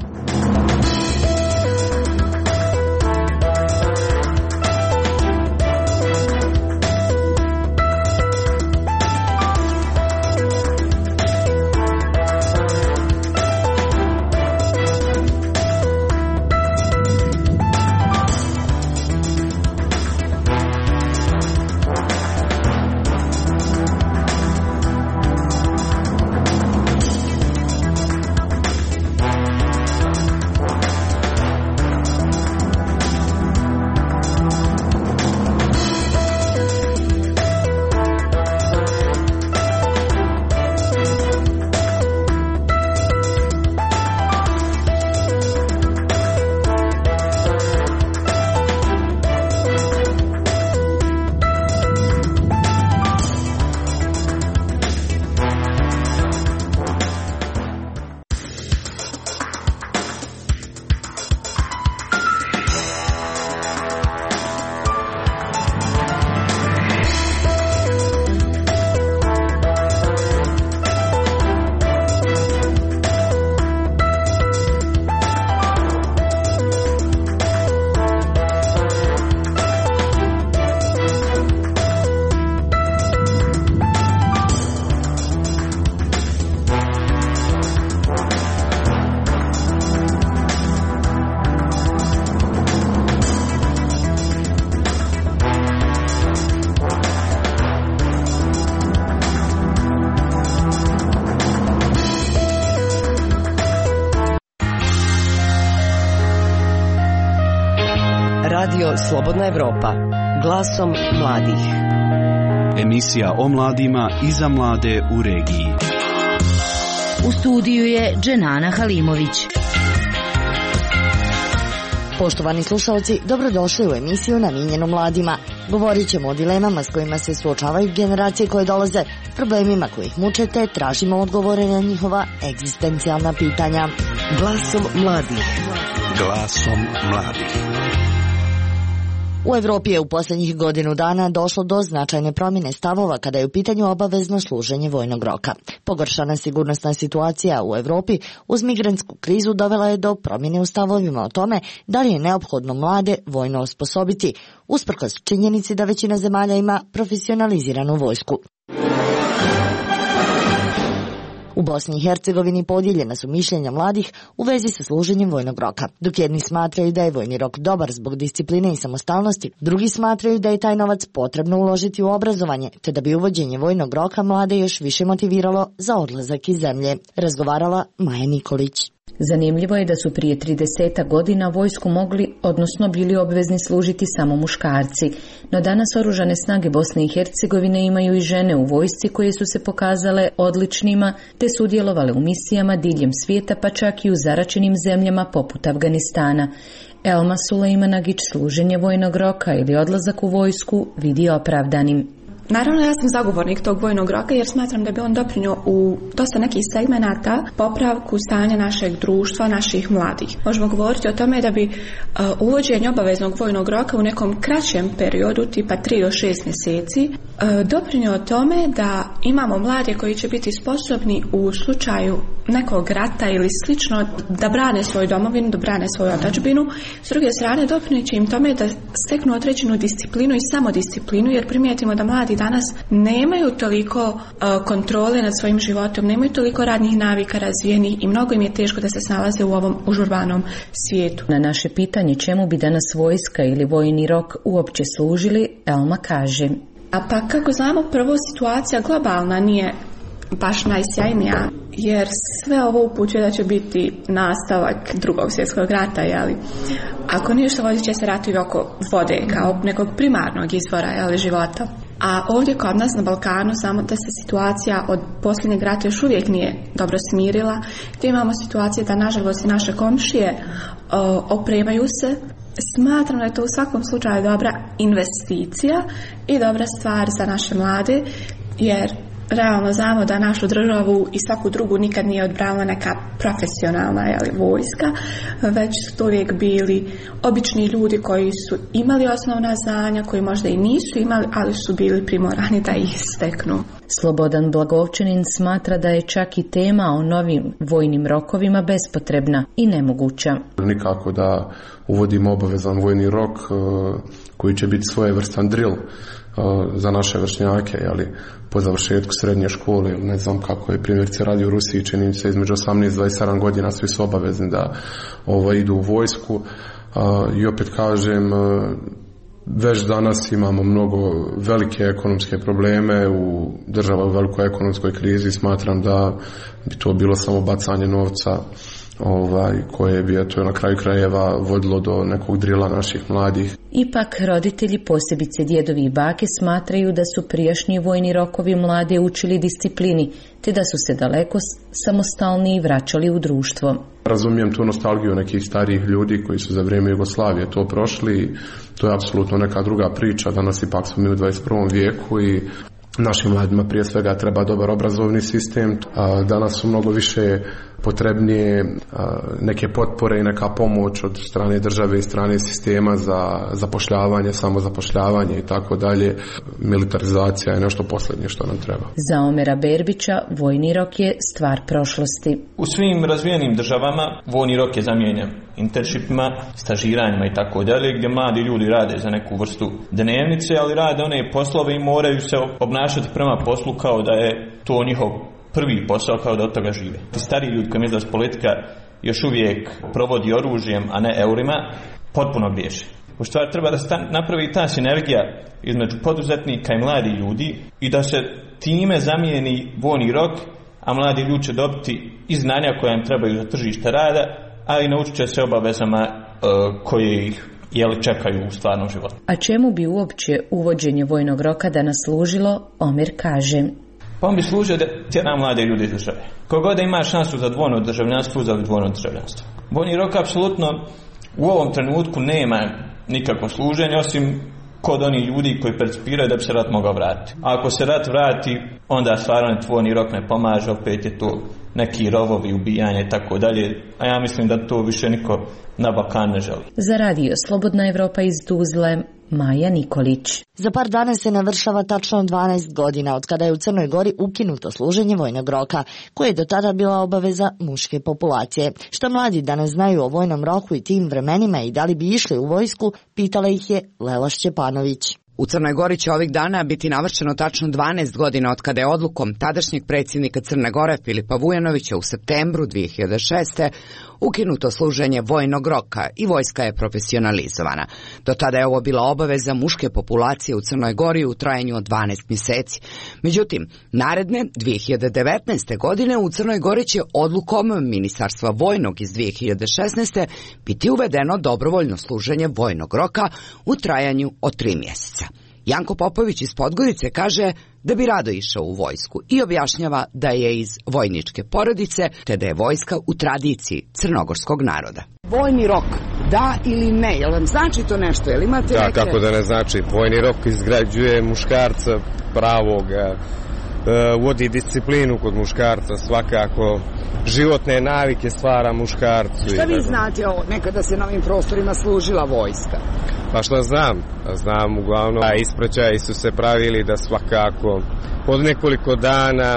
Radio Slobodna Evropa, glasom mladih. Emisija o mladima i za mlade u regiji. U studiju je Dženana Halimović. Poštovani slušalci, dobrodošli u emisiju namijenjenu mladima. Govorit ćemo o dilemama s kojima se suočavaju generacije koje dolaze, problemima koji ih muče, te tražimo odgovore na njihova egzistencijalna pitanja. Glasom mladih. Glasom mladih. U Evropi je u posljednjih godinu dana došlo do značajne promjene stavova kada je u pitanju obavezno služenje vojnog roka. Pogoršana sigurnosna situacija u Evropi uz migrantsku krizu dovela je do promjene u stavovima o tome da li je neophodno mlade vojno osposobiti, usprkos činjenici da većina zemalja ima profesionaliziranu vojsku. U Bosni i Hercegovini podijeljena su mišljenja mladih u vezi sa služenjem vojnog roka. Dok jedni smatraju da je vojni rok dobar zbog discipline i samostalnosti, drugi smatraju da je taj novac potrebno uložiti u obrazovanje, te da bi uvođenje vojnog roka mlade još više motiviralo za odlazak iz zemlje. Razgovarala Maja Nikolić. Zanimljivo je da su prije trideset godina vojsku mogli, odnosno bili obvezni služiti samo muškarci, no danas oružane snage Bosne i Hercegovine imaju i žene u vojsci koje su se pokazale odličnima te sudjelovale u misijama diljem svijeta, pa čak i u zaračenim zemljama poput Afganistana. Elma Sulejmanagić služenje vojnog roka ili odlazak u vojsku vidi opravdanim. Naravno, ja sam zagovornik tog vojnog roka jer smatram da bi on doprinio u dosta nekih segmenata popravku stanja našeg društva, naših mladih. Možemo govoriti o tome da bi uh, uvođenje obaveznog vojnog roka u nekom kraćem periodu, tipa tri do šest mjeseci, uh, doprinio tome da imamo mlade koji će biti sposobni u slučaju nekog rata ili slično da brane svoju domovinu, da brane svoju otadžbinu. S druge strane, doprinit će im tome da steknu određenu disciplinu i samodisciplinu, jer primijetimo da mladi danas nemaju toliko uh, kontrole nad svojim životom, nemaju toliko radnih navika razvijenih i mnogo im je teško da se snalaze u ovom užurbanom svijetu. Na naše pitanje čemu bi danas vojska ili vojni rok uopće služili, Elma kaže. A pa kako znamo, prvo situacija globalna nije baš najsjajnija, jer sve ovo upućuje da će biti nastavak drugog svjetskog rata, jeli? Ako ništa, vodit će se ratovi oko vode kao nekog primarnog izvora, jeli, života. A ovdje kod nas na Balkanu znamo da se situacija od posljednjeg rata još uvijek nije dobro smirila, gdje imamo situacije da nažalost i naše komšije o, opremaju se. Smatram da je to u svakom slučaju dobra investicija i dobra stvar za naše mlade, jer realno znamo da našu državu i svaku drugu nikad nije odbranila neka profesionalna, jeli, vojska, već su to uvijek bili obični ljudi koji su imali osnovna znanja, koji možda i nisu imali, ali su bili primorani da ih steknu. Slobodan Blagovčanin smatra da je čak i tema o novim vojnim rokovima bespotrebna i nemoguća. Nikako da uvodimo obavezan vojni rok koji će biti svojevrstan drill za naše vršnjake, jeli, po završetku srednje škole, ne znam kako je primjerice radi u Rusiji, čini se između osamnaest i dvadeset sedam godina svi su obavezni da ovaj, idu u vojsku. I opet kažem, već danas imamo mnogo velike ekonomske probleme u država u velikoj ekonomskoj krizi. Smatram da bi to bilo samo bacanje novca ovaj, koje bi eto, na kraju krajeva vodilo do nekog drila naših mladih. Ipak roditelji, posebice djedovi i bake, smatraju da su prijašnji vojni rokovi mlade učili disciplini, te da su se daleko samostalniji vraćali u društvo. Razumijem tu nostalgiju nekih starijih ljudi koji su za vrijeme Jugoslavije to prošli. To je apsolutno neka druga priča. Danas ipak smo mi u dvadeset prvom vijeku i našim mladima prije svega treba dobar obrazovni sistem. Danas su mnogo više potrebnije neke potpore i neka pomoć od strane države i strane sistema za zapošljavanje, samozapošljavanje i tako dalje. Militarizacija je nešto posljednje što nam treba. Za Omera Berbića vojni rok je stvar prošlosti. U svim razvijenim državama vojni rok je zamijenjen internshipima, stažiranjima i tako dalje, gdje mladi ljudi rade za neku vrstu dnevnice, ali rade one poslove i moraju se obnašati prema poslu kao da je to njihov prvi posao, kao da od toga žive. Ti stariji ljudi koji misle da politika još uvijek provodi oružjem, a ne eurima, potpuno griješe. U stvari treba da se napravi ta sinergija između poduzetnika i mladih ljudi i da se time zamijeni vojni rok, a mladi ljudi će dobiti i znanja koja im trebaju za tržište rada, a i naučit će se obavezama uh, koje ih je li čekaju u stvarnom životu. A čemu bi uopće uvođenje vojnog roka danas služilo, Omer kaže. Pa on bi služio da tjera mlade ljudi iz države. Kogod da ima šansu za dvojno državljanstvo, uzeli dvojno državljanstvo. Vojni rok apsolutno u ovom trenutku nema nikakvo služenje, osim kod onih ljudi koji percipiraju da bi se rat mogao vratiti. A ako se rat vrati, onda stvarno vojni rok ne pomaže, opet je to neki rovovi, ubijanje i tako dalje. A ja mislim da to više niko na Balkan ne želi. Za radio Slobodna Evropa iz Tuzle, Maja Nikolić. Za par dana se navršava tačno dvanaest godina od kada je u Crnoj Gori ukinuto služenje vojnog roka, koje je do tada bila obaveza muške populacije. Što mladi danas znaju o vojnom roku i tim vremenima i da li bi išli u vojsku, pitala ih je Lela Šćepanović. U Crnoj Gori će ovih dana biti navršeno tačno dvanaest godina od kada je odlukom tadašnjeg predsjednika Crne Gore Filipa Vujanovića u septembru dvije hiljade šeste. ukinuto služenje vojnog roka i vojska je profesionalizovana. Do tada je ovo bila obaveza muške populacije u Crnoj Gori u trajanju od dvanaest mjeseci. Međutim, naredne dvije hiljade devetnaeste. godine u Crnoj Gori će odlukom Ministarstva vojnog iz dvije hiljade šesnaeste. biti uvedeno dobrovoljno služenje vojnog roka u trajanju od tri mjeseca. Janko Popović iz Podgorice kaže da bi rado išao u vojsku i objašnjava da je iz vojničke porodice te da je vojska u tradiciji crnogorskog naroda. Vojni rok, da ili ne, jel vam znači to nešto? Jel imate da, neke... kako da ne znači. Vojni rok izgrađuje muškarca pravog, vodi disciplinu kod muškarca, svakako životne navike stvara muškarcu. Šta vi znate o nekada se na ovim prostorima služila vojska? Pa što znam? Znam uglavnom, a ispraćaji su se pravili da svakako od nekoliko dana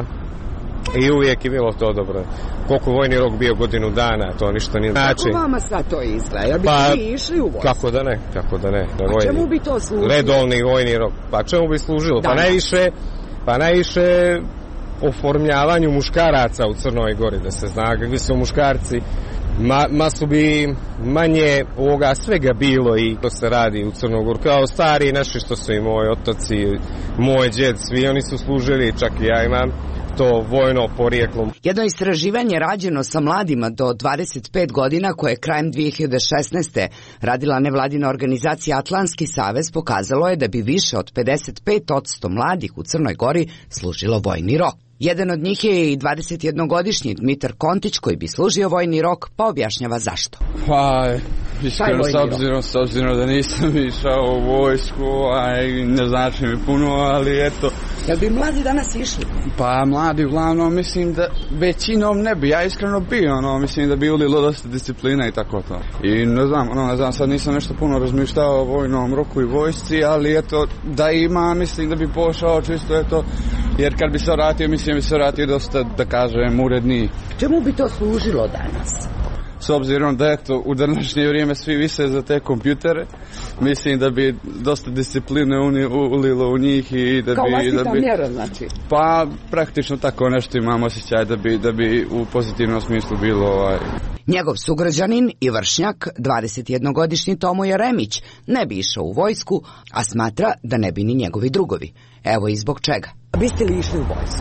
i uvijek je bilo to dobro. Koliko vojni rok bio godinu dana, to ništa nije znači. Kako vama sad to izgleda? Jel bi pa, vi išli u vojsku? Kako da ne, kako da ne. A vojni, čemu bi to služilo? Redovni vojni rok. Pa čemu bi služilo? Da, pa najviše, pa najviše oformljavanju muškaraca u Crnoj Gori, da se zna kakvi su muškarci. Ma, masu bi manje ovoga svega bilo i to se radi u Crnogoru. Kao stari naši što su i moji otaci, moj djed, svi oni su služili, čak i ja imam to vojno porijeklo. Jedno istraživanje rađeno sa mladima do dvadeset pet godina koje je krajem dvije hiljade šesnaeste. radila nevladina organizacija Atlantski savez pokazalo je da bi više od pedeset pet posto mladih u Crnoj Gori služilo vojni rok. Jedan od njih je i dvadesetjednogodišnji Dmitar Kontić koji bi služio vojni rok, pa objašnjava zašto. Pa, iskreno, s obzirom, s obzirom da nisam išao u vojsku, aj, ne znači mi puno, ali eto. Jel bi mladi danas išli? Pa, mladi uglavnom, mislim da većinom ne bi, ja iskreno bio, ono, mislim da bi ulilo dosta disciplina i tako to. I ne znam, ono, ne znam, sad nisam nešto puno razmišljao o vojnom roku i vojsci, ali eto, da ima, mislim da bi pošao čisto, eto, jer kad bi se vratio, mislim bi se vratio dosta, da kažem, uredniji. Čemu bi to služilo danas? S obzirom da eto, u današnje vrijeme svi vise za te kompjutere, mislim da bi dosta discipline uni, ulilo u njih i da Kao bi... vlastita da bi, mjera, znači? Pa, praktično tako nešto imam osjećaj da bi, da bi u pozitivnom smislu bilo ovaj... Njegov sugrađanin i vršnjak, dvadesetjednogodišnji Tomo Jeremić, ne bi išao u vojsku, a smatra da ne bi ni njegovi drugovi. Evo i zbog čega. Biste li išli u vojsku?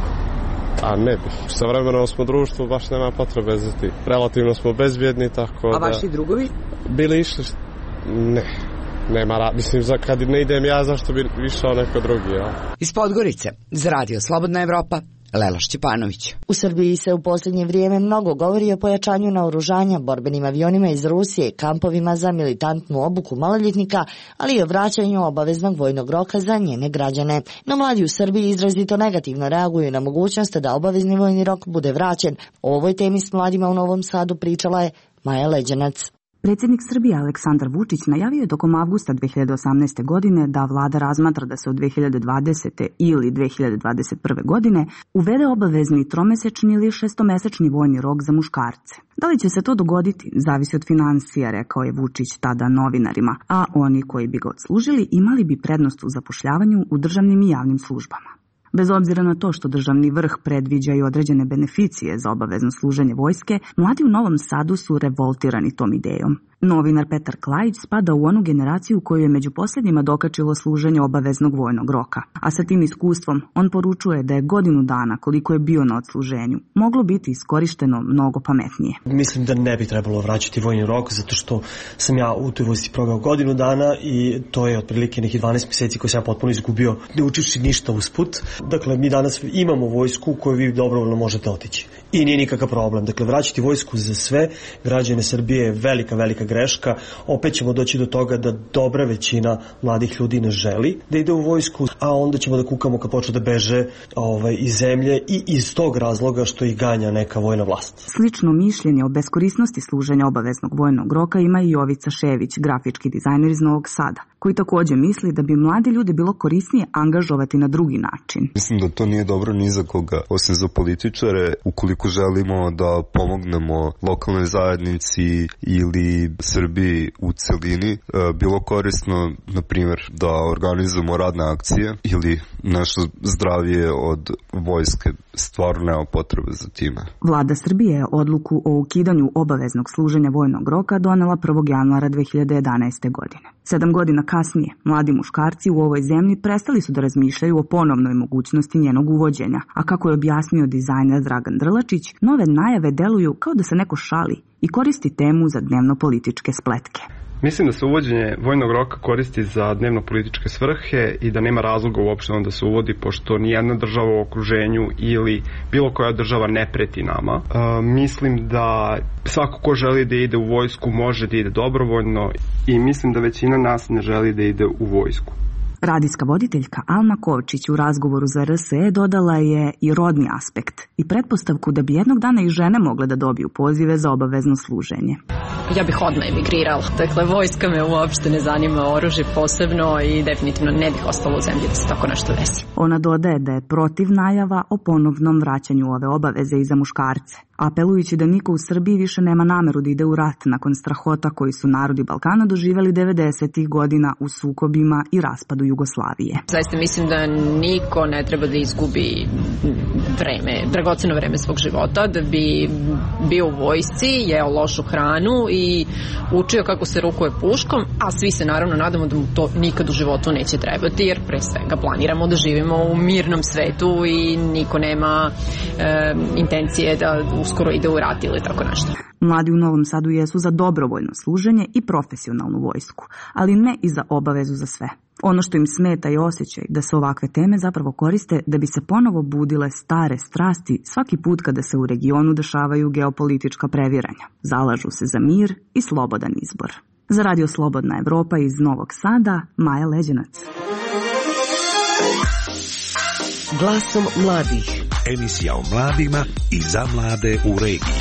A ne bi. Sa vremenom smo društvo, baš nema potrebe za ti. Relativno smo bezbjedni, tako da... A vaši drugovi? Bili išli... Ne. Nema rad. Mislim, za kad ne idem ja, zašto bi išao neko drugi, ja? Iz Podgorice, za radio Slobodna Evropa, Lela Šćepanović. U Srbiji se u posljednje vrijeme mnogo govori o pojačanju naoružanja borbenim avionima iz Rusije, kampovima za militantnu obuku maloljetnika, ali i o vraćanju obaveznog vojnog roka za njene građane. No mladi u Srbiji izrazito negativno reaguju na mogućnost da obavezni vojni rok bude vraćen. O ovoj temi s mladima u Novom Sadu pričala je Maja Leđanac. Predsjednik Srbije Aleksandar Vučić najavio je tokom avgusta dvije hiljade osamnaeste. godine da vlada razmatra da se od dvije hiljade dvadesete. ili dvije hiljade dvadeset prve. godine uvede obavezni tromesečni ili šestomesečni vojni rok za muškarce. Da li će se to dogoditi, zavisi od financija, rekao je Vučić tada novinarima, a oni koji bi ga odslužili imali bi prednost u zapošljavanju u državnim i javnim službama. Bez obzira na to što državni vrh predviđa i određene beneficije za obavezno služenje vojske, mladi u Novom Sadu su revoltirani tom idejom. Novinar Petar Klajić spada u onu generaciju koju je među posljednjima dokačilo služenje obaveznog vojnog roka, a sa tim iskustvom on poručuje da je godinu dana koliko je bio na odsluženju moglo biti iskorišteno mnogo pametnije. Mislim da ne bi trebalo vraćati vojni rok zato što sam ja u toj vojsci proveo godinu dana i to je otprilike nekih dvanaest mjeseci koje sam ja potpuno izgubio ne učivši ništa usput. Dakle, mi danas imamo vojsku u koju vi dobrovoljno možete otići i nije nikakav problem. Dakle, vraćati vojsku za sve građane Srbije je velika, velika greška. Opet ćemo doći do toga da dobra većina mladih ljudi ne želi da ide u vojsku, a onda ćemo da kukamo kad počnu da beže ovaj, iz zemlje i iz tog razloga što ih ganja neka vojna vlast. Slično mišljenje o beskorisnosti služenja obaveznog vojnog roka ima i Jovica Šević, grafički dizajner iz Novog Sada, koji također misli da bi mladi ljudi bilo korisnije angažovati na drugi način. Mislim da to nije dobro ni za koga, osim za političare. Ukoliko želimo da pomognemo lokalnoj zajednici ili Srbiji u celini, bilo korisno, na primjer, da organizujemo radne akcije ili naše zdravlje od vojske stvarno nema potrebe za time. Vlada Srbije je odluku o ukidanju obaveznog služenja vojnog roka donela prvog januara dve hiljade jedanaeste. godine. Sedam godina kasnije, mladi muškarci u ovoj zemlji prestali su da razmišljaju o ponovnoj mogućnosti njenog uvođenja, a kako je objasnio dizajner Dragan Drlačić, nove najave deluju kao da se neko šali i koristi temu za dnevno-političke spletke. Mislim da se uvođenje vojnog roka koristi za dnevno-političke svrhe i da nema razloga uopšte da se uvodi, pošto nijedna država u okruženju ili bilo koja država ne preti nama. E, mislim da svako ko želi da ide u vojsku može da ide dobrovoljno i mislim da većina nas ne želi da ide u vojsku. Radijska voditeljka Alma Kovčić u razgovoru za R S E dodala je i rodni aspekt i pretpostavku da bi jednog dana i žene mogle da dobiju pozive za obavezno služenje. Ja bih odmah emigrirala. Dakle, vojska me uopšte ne zanima, oružje posebno i definitivno ne bih ostala u zemlji da se tako nešto desi. Ona dodaje da je protiv najava o ponovnom vraćanju ove obaveze i za muškarce, apelujući da niko u Srbiji više nema nameru da ide u rat nakon strahota koji su narodi Balkana doživjeli devedesetih godina u sukobima i raspadu Jugoslavije. Zaista mislim da niko ne treba da izgubi vreme, dragoceno vreme svog života, da bi bio u vojsci, jeo lošu hranu i učio kako se rukuje puškom, a svi se naravno nadamo da mu to nikad u životu neće trebati, jer pre svega planiramo da živimo u mirnom svetu i niko nema e, intencije da uskoro ide u rat ili tako nešto. Mladi u Novom Sadu jesu za dobrovoljno služenje i profesionalnu vojsku, ali ne i za obavezu za sve. Ono što im smeta je osjećaj da se ovakve teme zapravo koriste da bi se ponovo budile stare strasti svaki put kada se u regionu dešavaju geopolitička previranja. Zalažu se za mir i slobodan izbor. Za Radio Slobodna Evropa iz Novog Sada, Maja Leđenac. Glasom mladih. Emisija o mladima i za mlade u regiji.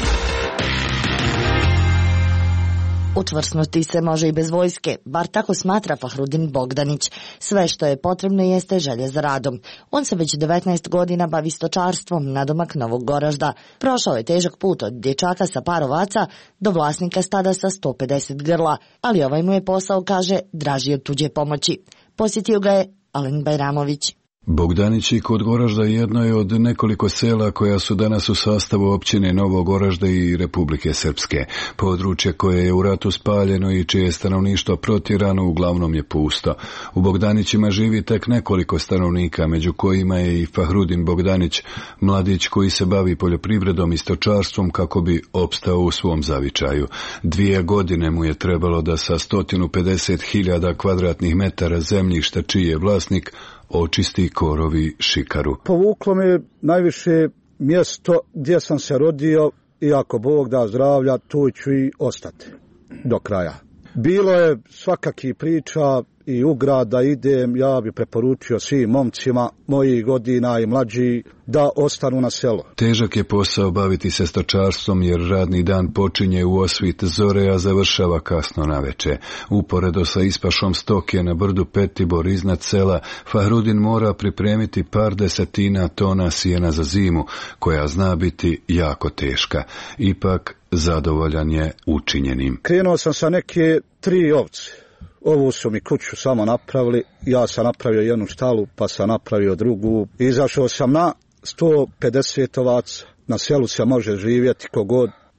Učvrsnuti se može i bez vojske, bar tako smatra Fahrudin Bogdanić. Sve što je potrebno jeste želja za radom. On se već devetnaest godina bavi stočarstvom nadomak Novog Goražda. Prošao je težak put od dječaka sa par ovaca do vlasnika stada sa sto pedeset grla, ali ovaj mu je posao, kaže, draži od tuđe pomoći. Posjetio ga je Alen Bajramović. Bogdanići kod Goražda jedno je od nekoliko sela koja su danas u sastavu općine Novog Goražda i Republike Srpske. Područje koje je u ratu spaljeno i čije je stanovništvo protjerano uglavnom je pusto. U Bogdanićima živi tek nekoliko stanovnika, među kojima je i Fahrudin Bogdanić, mladić koji se bavi poljoprivredom i stočarstvom kako bi opstao u svom zavičaju. Dvije godine mu je trebalo da sa sto pedeset hiljada kvadratnih metara zemljišta čiji je vlasnik očisti korovi šikaru. Povuklo me najviše mjesto gdje sam se rodio i ako Bog da zdravlja, tu ću i ostati do kraja. Bilo je svakakih priča i u grad da idem, ja bi preporučio svim momcima mojih godina i mlađi da ostanu na selo. Težak je posao baviti se stočarstvom jer radni dan počinje u osvit zore, a završava kasno naveče. Uporedo sa ispašom stoke na brdu Petibor iznad sela, Fahrudin mora pripremiti par desetina tona sjena za zimu, koja zna biti jako teška. Ipak zadovoljan je učinjenim. Krenuo sam sa neke tri ovce. Ovu su mi kuću samo napravili, ja sam napravio jednu štalu, pa sam napravio drugu. Izašao sam na sto pedeset ovaca. Na selu se može živjeti kogod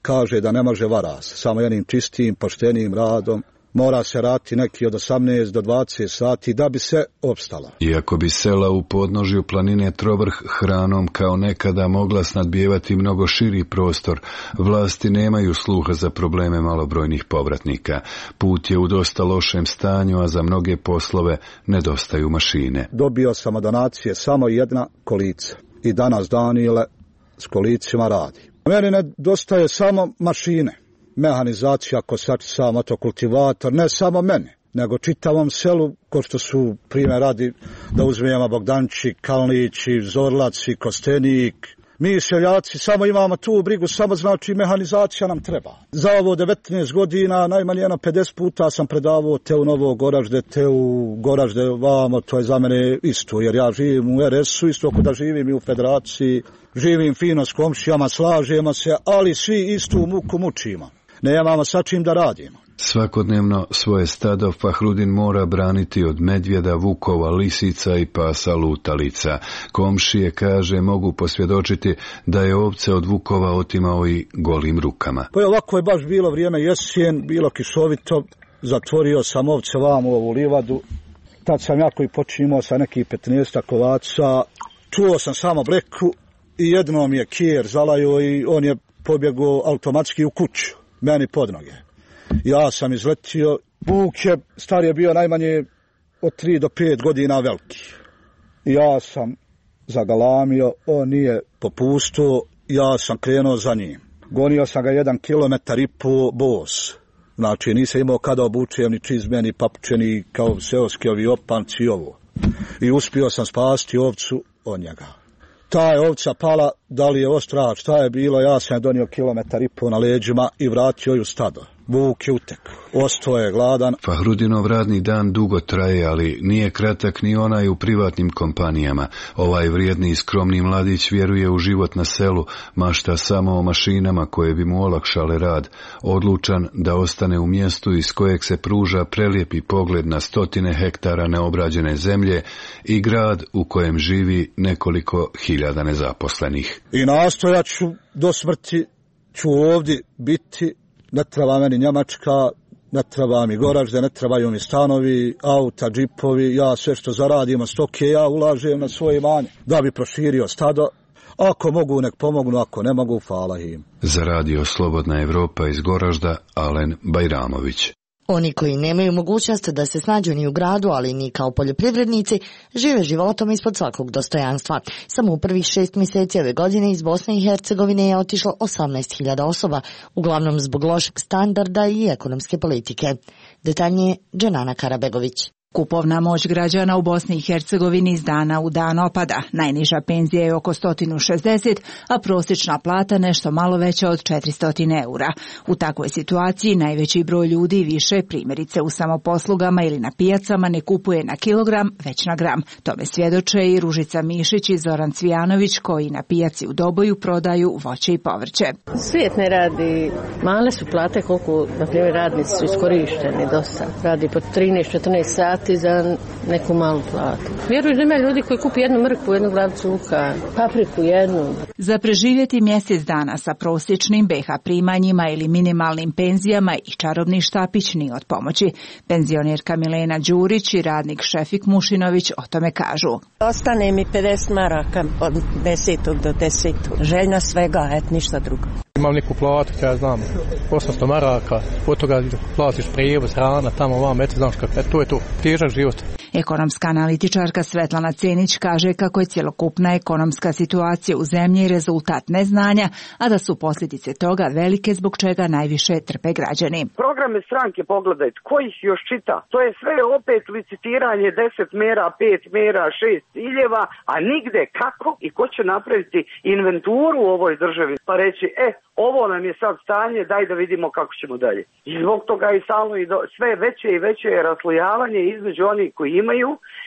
kaže da ne može vara se, samo jednim čistim, poštenim radom. Mora se raditi neki od osamnaest do dvadeset sati da bi se opstala. Iako bi sela u podnožju planine Trovrh hranom kao nekada mogla snadbijevati mnogo širi prostor, vlasti nemaju sluha za probleme malobrojnih povratnika. Put je u dosta lošem stanju, a za mnoge poslove nedostaju mašine. Dobio sam od donacije samo jedna kolica i danas Danile s kolicima radi. Meni nedostaje samo mašine. Mehanizacija, kosačica, motokultivator, ne samo mene, nego čitavom selu, ko što su primjer radi da uzmijemo Bogdanči, Kalnići, Zorlaci, Kostenik. Mi seljaci samo imamo tu brigu, samo znači mehanizacija nam treba. Za ovo devetnaest godina, najmanje jedno pedeset puta sam predavao te u Novo Goražde, te u Goražde vamo, to je za mene isto, jer ja živim u er es u, isto ako da živim i u Federaciji, živim fino s komšijama, slažemo se, ali svi istu muku mučimo. Nemamo sa čim da radimo. Svakodnevno svoje stado Fahrudin mora braniti od medvjeda, vukova, lisica i pasa lutalica. Komšije, kaže, mogu posvjedočiti da je ovce od vukova otimao i golim rukama. Pa ovako je baš bilo vrijeme jesen, bilo kišovito, zatvorio sam ovce vam u ovu livadu. Tad sam jako i počimao sa nekih petnaestak ovaca. Čuo sam samo bleku i jednom je kjer zalajo i on je pobjegao automatski u kuću, meni pod noge. Ja sam izletio, vuk je, star je bio najmanje od tri do pet godina veliki. Ja sam zagalamio, on nije popustio, ja sam krenuo za njim. Gonio sam ga jedan kilometar i po bos. Znači nisam imao kada obučujem ni čizme, ni papuče, ni kao seoski ovi opanci i ovo. I uspio sam spasti ovcu od njega. Ta je ovca pala, da li je ostrač, šta je bilo, ja sam je donio kilometar i po na leđima i vratio ju stado. Vuk je utek, ostao je gladan. Fahrudinov radni dan dugo traje, ali nije kratak ni onaj u privatnim kompanijama. Ovaj vrijedni i skromni mladić vjeruje u život na selu, mašta samo o mašinama koje bi mu olakšale rad, odlučan da ostane u mjestu iz kojeg se pruža prelijepi pogled na stotine hektara neobrađene zemlje i grad u kojem živi nekoliko hiljada nezaposlenih. I nastojat ću do smrti, ću ovdje biti. Ne treba meni Njemačka, ne treba mi Goražde, ne trebaju mi stanovi, auta, džipovi, ja sve što zaradim od stoke, ja ulažem na svoje imanje da bi proširio stado. Ako mogu, nek pomognu, ako ne mogu, hvala im. Za radio Slobodna Evropa iz Goražda, Alen Bajramović. Oni koji nemaju mogućnost da se snađu ni u gradu, ali ni kao poljoprivrednici, žive životom ispod svakog dostojanstva. Samo u prvih šest mjeseci ove godine iz Bosne i Hercegovine je otišlo osamnaest hiljada osoba, uglavnom zbog lošeg standarda i ekonomske politike. Detaljnije Dženana Karabegović. Kupovna moć građana u Bosni i Hercegovini iz dana u dan opada. Najniža penzija je oko sto šezdeset, a prosječna plata nešto malo veća od četiristo eura. U takvoj situaciji najveći broj ljudi više, primjerice u samoposlugama ili na pijacama, ne kupuje na kilogram, već na gram. Tome svjedoče i Ružica Mišić i Zoran Cvijanović, koji na pijaci u Doboju prodaju voće i povrće. Svijet ne radi, male su plate koliko, na primjer, radnici su iskorišteni dosta. Radi po trinaest četrnaest sati za neku malu platu. Vjerujem da ima ljudi koji kupi jednu mrkvu, jednu glavicu luka, papriku jednu. Za preživjeti mjesec dana sa prosječnim be ha primanjima ili minimalnim penzijama i čarobni štapić nije od pomoći. Penzionerka Milena Đurić i radnik Šefik Mušinović o tome kažu. Ostane mi pedeset maraka od desetog do desetog. Željna svega, et ništa drugo. Imam neku platu, ja znam, osamsto maraka, od toga platiš prijevoz, hrana, tamo vam, eto, znaš kako, eto, to je to, težak život. Ekonomska analitičarka Svetlana Cenić kaže kako je cjelokupna ekonomska situacija u zemlji rezultat neznanja, a da su posljedice toga velike zbog čega najviše trpe građani. Programe stranke pogledajte, ko ih još čita? To je sve opet licitiranje deset mera, pet mera, šest ciljeva, a nigde kako i ko će napraviti inventuru u ovoj državi pa reći, e, ovo nam je sad stanje, daj da vidimo kako ćemo dalje. I zbog toga i stalno i do, sve veće i veće je raslojavanje između onih koji imaju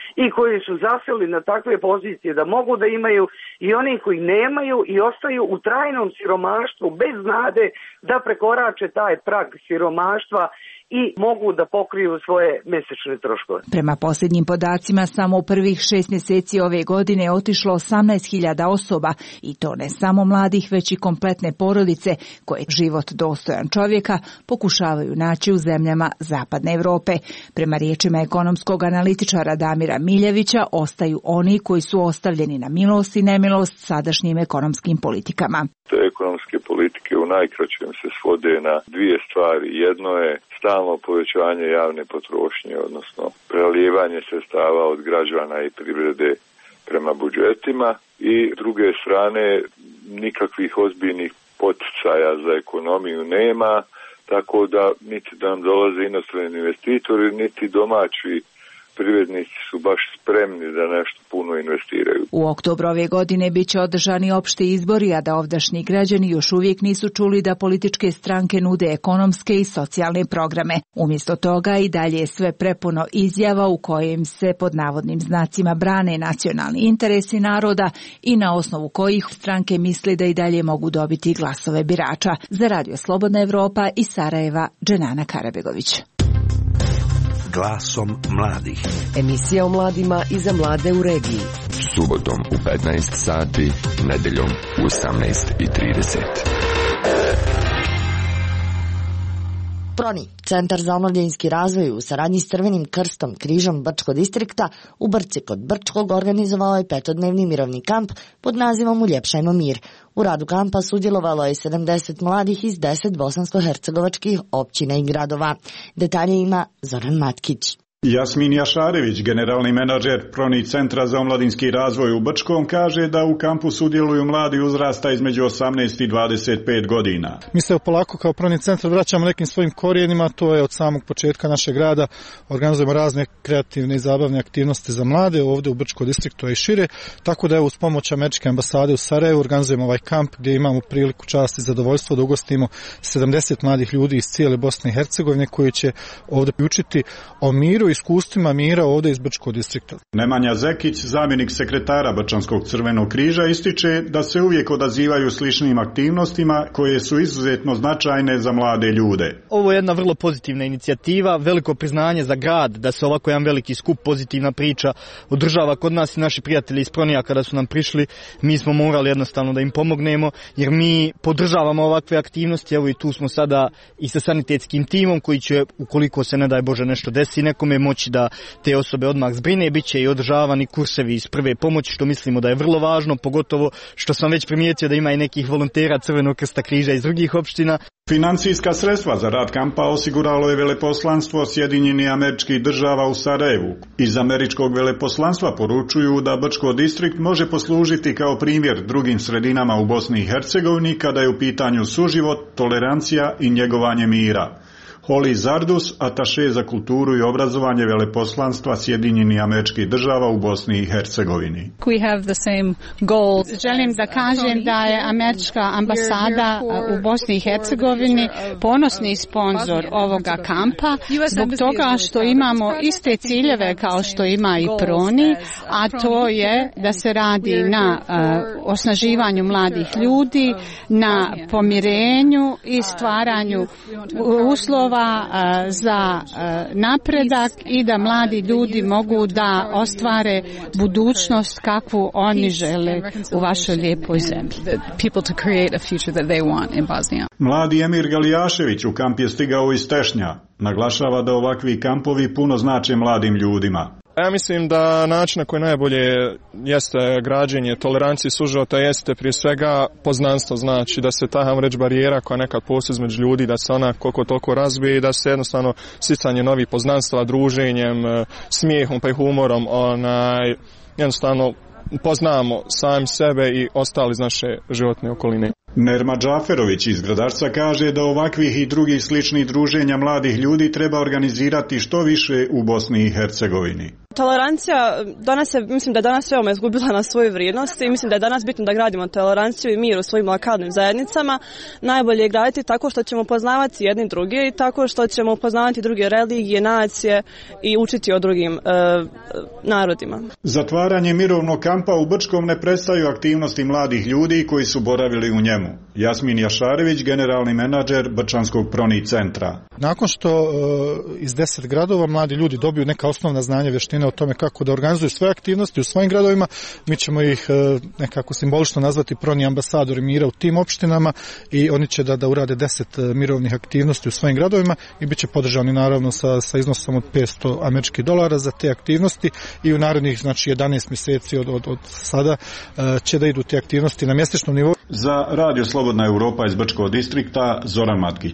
i koji su zaseli na takve pozicije da mogu da imaju, i oni koji nemaju i ostaju u trajnom siromaštvu bez nade da prekorače taj prag siromaštva i mogu da pokriju svoje mesečne troškove. Prema posljednjim podacima, samo u prvih šest mjeseci ove godine je otišlo osamnaest hiljada osoba, i to ne samo mladih, već i kompletne porodice koje život dostojan čovjeka pokušavaju naći u zemljama Zapadne Evrope. Prema riječima ekonomskog analitičara Damira Miljevića, ostaju oni koji su ostavljeni na milost i nemilost sadašnjim ekonomskim politikama. Te ekonomske politike u najkraćem se svode na dvije stvari. Jedno je stalno povećanje javne potrošnje, odnosno prelijevanje sredstava od građana i privrede prema budžetima, i s druge strane nikakvih ozbiljnih poticaja za ekonomiju nema, tako da niti da nam dolaze inostrani investitori, niti domaći privrednici su baš spremni da nešto puno investiraju. U oktobru ove godine bit će održani opšti izbori, a da ovdašnji građani još uvijek nisu čuli da političke stranke nude ekonomske i socijalne programe. Umjesto toga i dalje je sve prepuno izjava u kojim se pod navodnim znacima brane nacionalni interesi naroda i na osnovu kojih stranke misli da i dalje mogu dobiti glasove birača. Za Radio Slobodna Evropa iz Sarajeva, Dženana Karabegović. Glasom mladih. Emisija o mladima i za mlade u regiji. Subotom u petnaest sati, nedeljom u osamnaest i trideset. Proni, Centar za omladinski razvoj u saradnji s Crvenim krstom Križom Brčkog distrikta u Brci kod Brčkog organizovao je petodnevni mirovni kamp pod nazivom Uljepšajmo mir. U radu kampa sudjelovalo je sedamdeset mladih iz deset bosansko-hercegovačkih općina i gradova. Detalje ima Zoran Matkić. Jasmin Jašarević, generalni menadžer Proni Centra za omladinski razvoj u Brčkom, kaže da u kampu sudjeluju mladi uzrasta između osamnaest i dvadeset pet godina. Mi se polako kao Proni Centar vraćamo nekim svojim korijenima, to je od samog početka našeg rada. Organizujemo razne kreativne i zabavne aktivnosti za mlade ovdje u Brčkom distriktu i šire, tako da je uz pomoć Američke ambasade u Sarajevu organizujemo ovaj kamp gdje imamo priliku, čast i zadovoljstvo da ugostimo sedamdeset mladih ljudi iz cijele Bosne i Hercegovine koji će ovdje učiti o miru, iskustvima mira ovdje iz Brčkog distrikta. Nemanja Zekić, zamjenik sekretara Brčanskog crvenog križa, ističe da se uvijek odazivaju sličnim aktivnostima koje su izuzetno značajne za mlade ljude. Ovo je jedna vrlo pozitivna inicijativa, veliko priznanje za grad da se ovako jedan veliki skup, pozitivna priča održava kod nas. I naši prijatelji iz Pronija kada su nam prišli, mi smo morali jednostavno da im pomognemo, jer mi podržavamo ovakve aktivnosti. Evo i tu smo sada i sa sanitetskim timom koji će, ukoliko se ne daj Bože nešto desi nekome, moći da te osobe odmah zbrine. Biće i održavani kursevi iz prve pomoći, što mislimo da je vrlo važno, pogotovo što sam već primijetio da ima i nekih volontera Crvenog krsta križa iz drugih opština. Financijska sredstva za rad kampa osiguralo je veleposlanstvo Sjedinjenih Američkih Država u Sarajevu. Iz američkog veleposlanstva poručuju da Brčko distrikt može poslužiti kao primjer drugim sredinama u Bosni i Hercegovini kada je u pitanju suživot, tolerancija i njegovanje mira. Holly Zardus, ataše za kulturu i obrazovanje veleposlanstva Sjedinjenih Američkih Država u Bosni i Hercegovini. Želim da kažem da je Američka ambasada u Bosni i Hercegovini ponosni sponzor ovoga kampa zbog toga što imamo iste ciljeve kao što ima i Proni, a to je da se radi na uh, osnaživanju mladih ljudi, na pomirenju i stvaranju uslova za napredak i da mladi ljudi mogu da ostvare budućnost kakvu oni žele u vašoj lijepoj zemlji. Mladi Emir Galijašević u kamp je stigao iz Tešnja. Naglašava da ovakvi kampovi puno znače mladim ljudima. Ja mislim da način na koji najbolje jeste građenje tolerancije suživota jeste prije svega poznanstvo, znači da se ta, hajmo reći, barijera koja nekad postoji između ljudi, da se ona koliko toliko razbije i da se jednostavno sticanje novih poznanstva, druženjem, smijehom pa i humorom, onaj, jednostavno poznamo sami sebe i ostali iz naše životne okoline. Nerma Džaferović iz Gradačca kaže da ovakvih i drugih sličnih druženja mladih ljudi treba organizirati što više u Bosni i Hercegovini. Tolerancija danas je, mislim da je danas veoma izgubila na svoju vrijednost i mislim da je danas bitno da gradimo toleranciju i mir u svojim lokalnim zajednicama. Najbolje je graditi tako što ćemo poznavati jedni druge i tako što ćemo poznavati druge religije, nacije i učiti o drugim e, narodima. Zatvaranje mirovnog kampa u Brčkom ne prestaju aktivnosti mladih ljudi koji su boravili u njemu. Jasmin Jašarević, generalni menadžer Brčanskog Proni centra. Nakon što e, iz deset gradova mladi ljudi dobiju neka osnovna znanja, vještine o tome kako da organizuju svoje aktivnosti u svojim gradovima, mi ćemo ih e, nekako simbolično nazvati Proni ambasadori mira u tim opštinama i oni će da, da urade deset mirovnih aktivnosti u svojim gradovima i bit će podržani naravno sa, sa iznosom od petsto američkih dolara za te aktivnosti i u narednih znači jedanaest mjeseci od, od, od sada e, će da idu te aktivnosti na mjesečnom nivou. Za Radio Slobodna Europa iz Brčkog distrikta Zoran Matkić.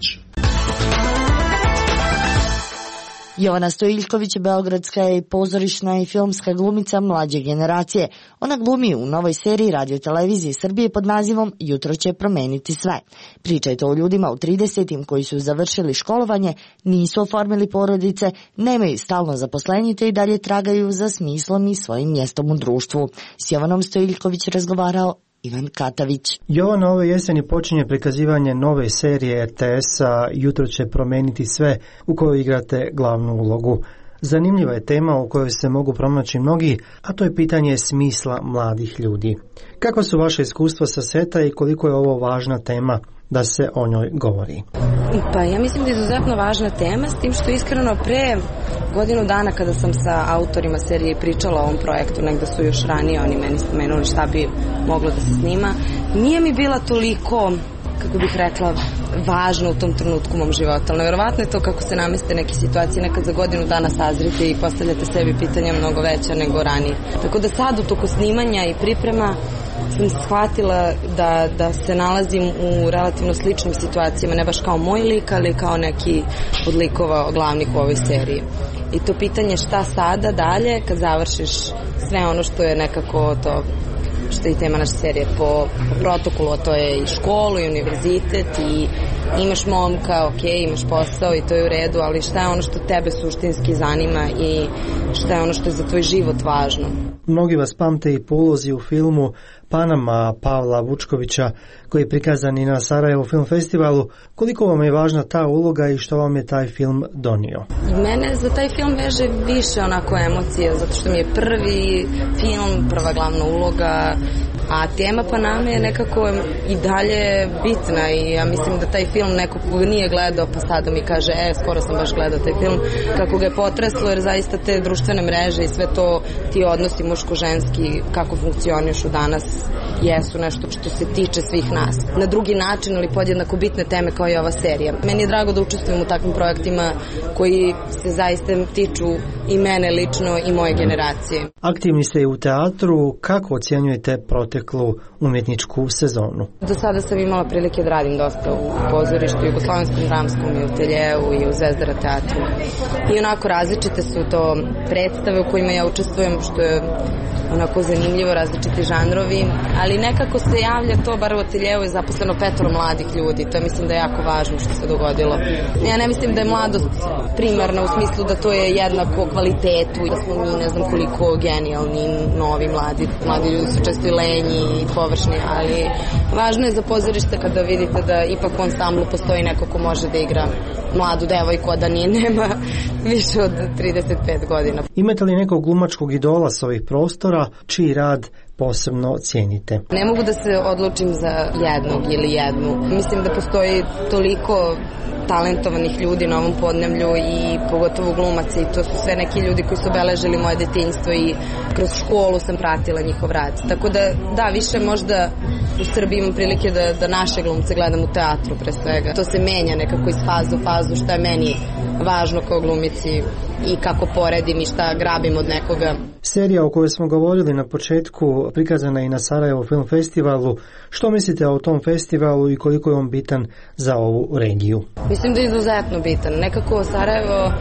Jovana Stojiljković, beogradska je pozorišna i filmska glumica mlađe generacije. Ona glumi u novoj seriji Radio Televizije Srbije pod nazivom Jutro će promeniti sve. Priča je to o ljudima u tridesetim koji su završili školovanje, nisu oformili porodice, nemaju stalno zaposlenje te i dalje tragaju za smislom i svojim mjestom u društvu. S Jovanom Stojiljković razgovarao Ivan Katavić. Jovana, ove jeseni počinje prikazivanje nove serije er te esa Jutro će promeniti sve, u kojoj igrate glavnu ulogu. Zanimljiva je tema u kojoj se mogu pronaći mnogi, a to je pitanje smisla mladih ljudi. Kako su vaše iskustva sa seta i koliko je ovo važna tema da se o njoj govori? Pa ja mislim da je izuzetno važna tema, s tim što iskreno pre godinu dana kada sam sa autorima serije pričala o ovom projektu, negde su još ranije oni meni spomenuli šta bi moglo da se snima, nije mi bila toliko, kako bih rekla, važno u tom trenutku u mom životu, ali nevjerovatno je to kako se nameste neke situacije, nekad za godinu dana sazrite i postavljate sebi pitanja mnogo veća nego ranije. Tako da sad u toku snimanja i priprema sam shvatila da, da se nalazim u relativno sličnim situacijama, ne baš kao moj lik, ali kao neki od likova glavnih u ovoj seriji. I to pitanje šta sada dalje kad završiš sve ono što je nekako to što je i tema naše serije po, po protokolu, to je i školu i univerzitet i imaš momka, ok, imaš posao i to je u redu, ali šta je ono što tebe suštinski zanima i šta je ono što je za tvoj život važno. Mnogi vas pamte i po ulozi u filmu Panama Pavla Vučkovića koji je prikazan i na Sarajevo film festivalu. Koliko vam je važna ta uloga i što vam je taj film donio? Mene za taj film veže više onako emocije, zato što mi je prvi film, prva glavna uloga, a tema Paname je nekako i dalje bitna i ja mislim da taj film neko ko nije gledao pa sada mi kaže e, skoro sam baš gledao taj film, kako ga je potreslo jer zaista te društvene mreže i sve to, ti odnosi muško-ženski kako funkcionišu danas jesu nešto što se tiče svih nas. Na drugi način, ali podjednako bitne teme kao i ova serija. Meni je drago da učestvujem u takvim projektima koji se zaista tiču i mene lično i moje generacije. Aktivni ste i u teatru, kako ocjenjujete proteklu umjetničku sezonu? Do sada sam imala prilike da radim dosta u pozorištu, Jugoslavenskom dramskom i u Teljevu i u Zvezdara teatru. I onako različite su to predstave u kojima ja učestvujem, što je onako zanimljivo, različiti žanrovi, ali nekako se javlja to, bar u Ateljevu je zaposleno petoro mladih ljudi, to mislim da je jako važno što se dogodilo. Ja ne mislim da je mladost primarna u smislu da to je jednako kvalitetu i da smo mi ne znam koliko genijalni, novi, mladi, mladi ljudi su često i lenji i površni, ali važno je za pozorište kada vidite da ipak u ansamblu postoji neko ko može da igra mladu devojku, a da nije nema više od trideset pet godina. Imate li nekog glumačkog idola s ovih prostora, čiji rad posebno cijenite? Ne mogu da se odlučim za jednog ili jednu. Mislim da postoji toliko talentovanih ljudi na ovom podneblju i pogotovo glumaca i to su sve neki ljudi koji su obeležili moje detinjstvo i kroz školu sam pratila njihov rad. Tako da, da, više možda u Srbiji imam prilike da, da naše glumce gledam u teatru pre svega. To se menja nekako iz fazu u fazu šta je meni važno kao glumici i kako poredim i šta grabim od nekoga. Serija o kojoj smo govorili na početku prikazana i na Sarajevo film festivalu. Što mislite o tom festivalu i koliko je on bitan za ovu regiju? Mislim da je izuzetno bitan. Nekako Sarajevo, uh,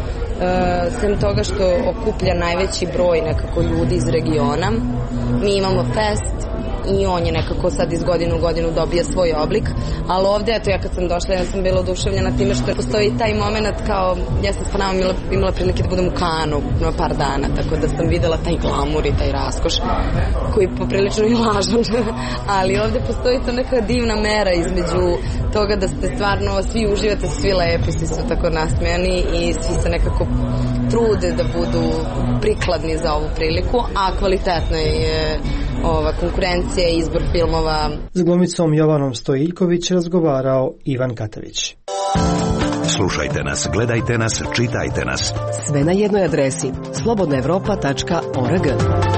sem toga što okuplja najveći broj nekako ljudi iz regiona, mi imamo fest i on je nekako sad iz godine u godinu dobija svoj oblik, ali ovde, eto, ja kad sam došla, ja sam bila oduševljena time što postoji taj moment kao, ja sam s nama imala, imala prilike da budem u Kanu na par dana, tako da sam videla taj glamur i taj raskoš koji poprilično i lažan, ali ovde postoji to neka divna mera između toga da ste stvarno svi uživate, svi lepi, svi su tako nasmejani i svi se nekako trude da budu prikladni za ovu priliku, a kvalitetno je ova konkurencija i izbor filmova. S glumicom Jovanom Stojiljković razgovarao Ivan Katavić. Slušajte nas, gledajte nas, čitajte nas. Sve na jednoj adresi slobodna evropa tačka org.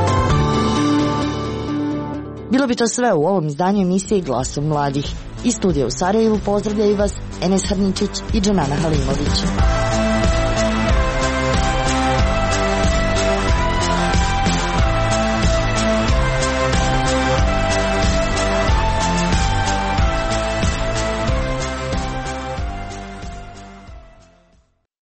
Bilo bi to sve u ovom izdanju emisije Glasom mladih. Iz studija u Sarajevu pozdravljaju vas Enes Hrničić i Džanana Halimović.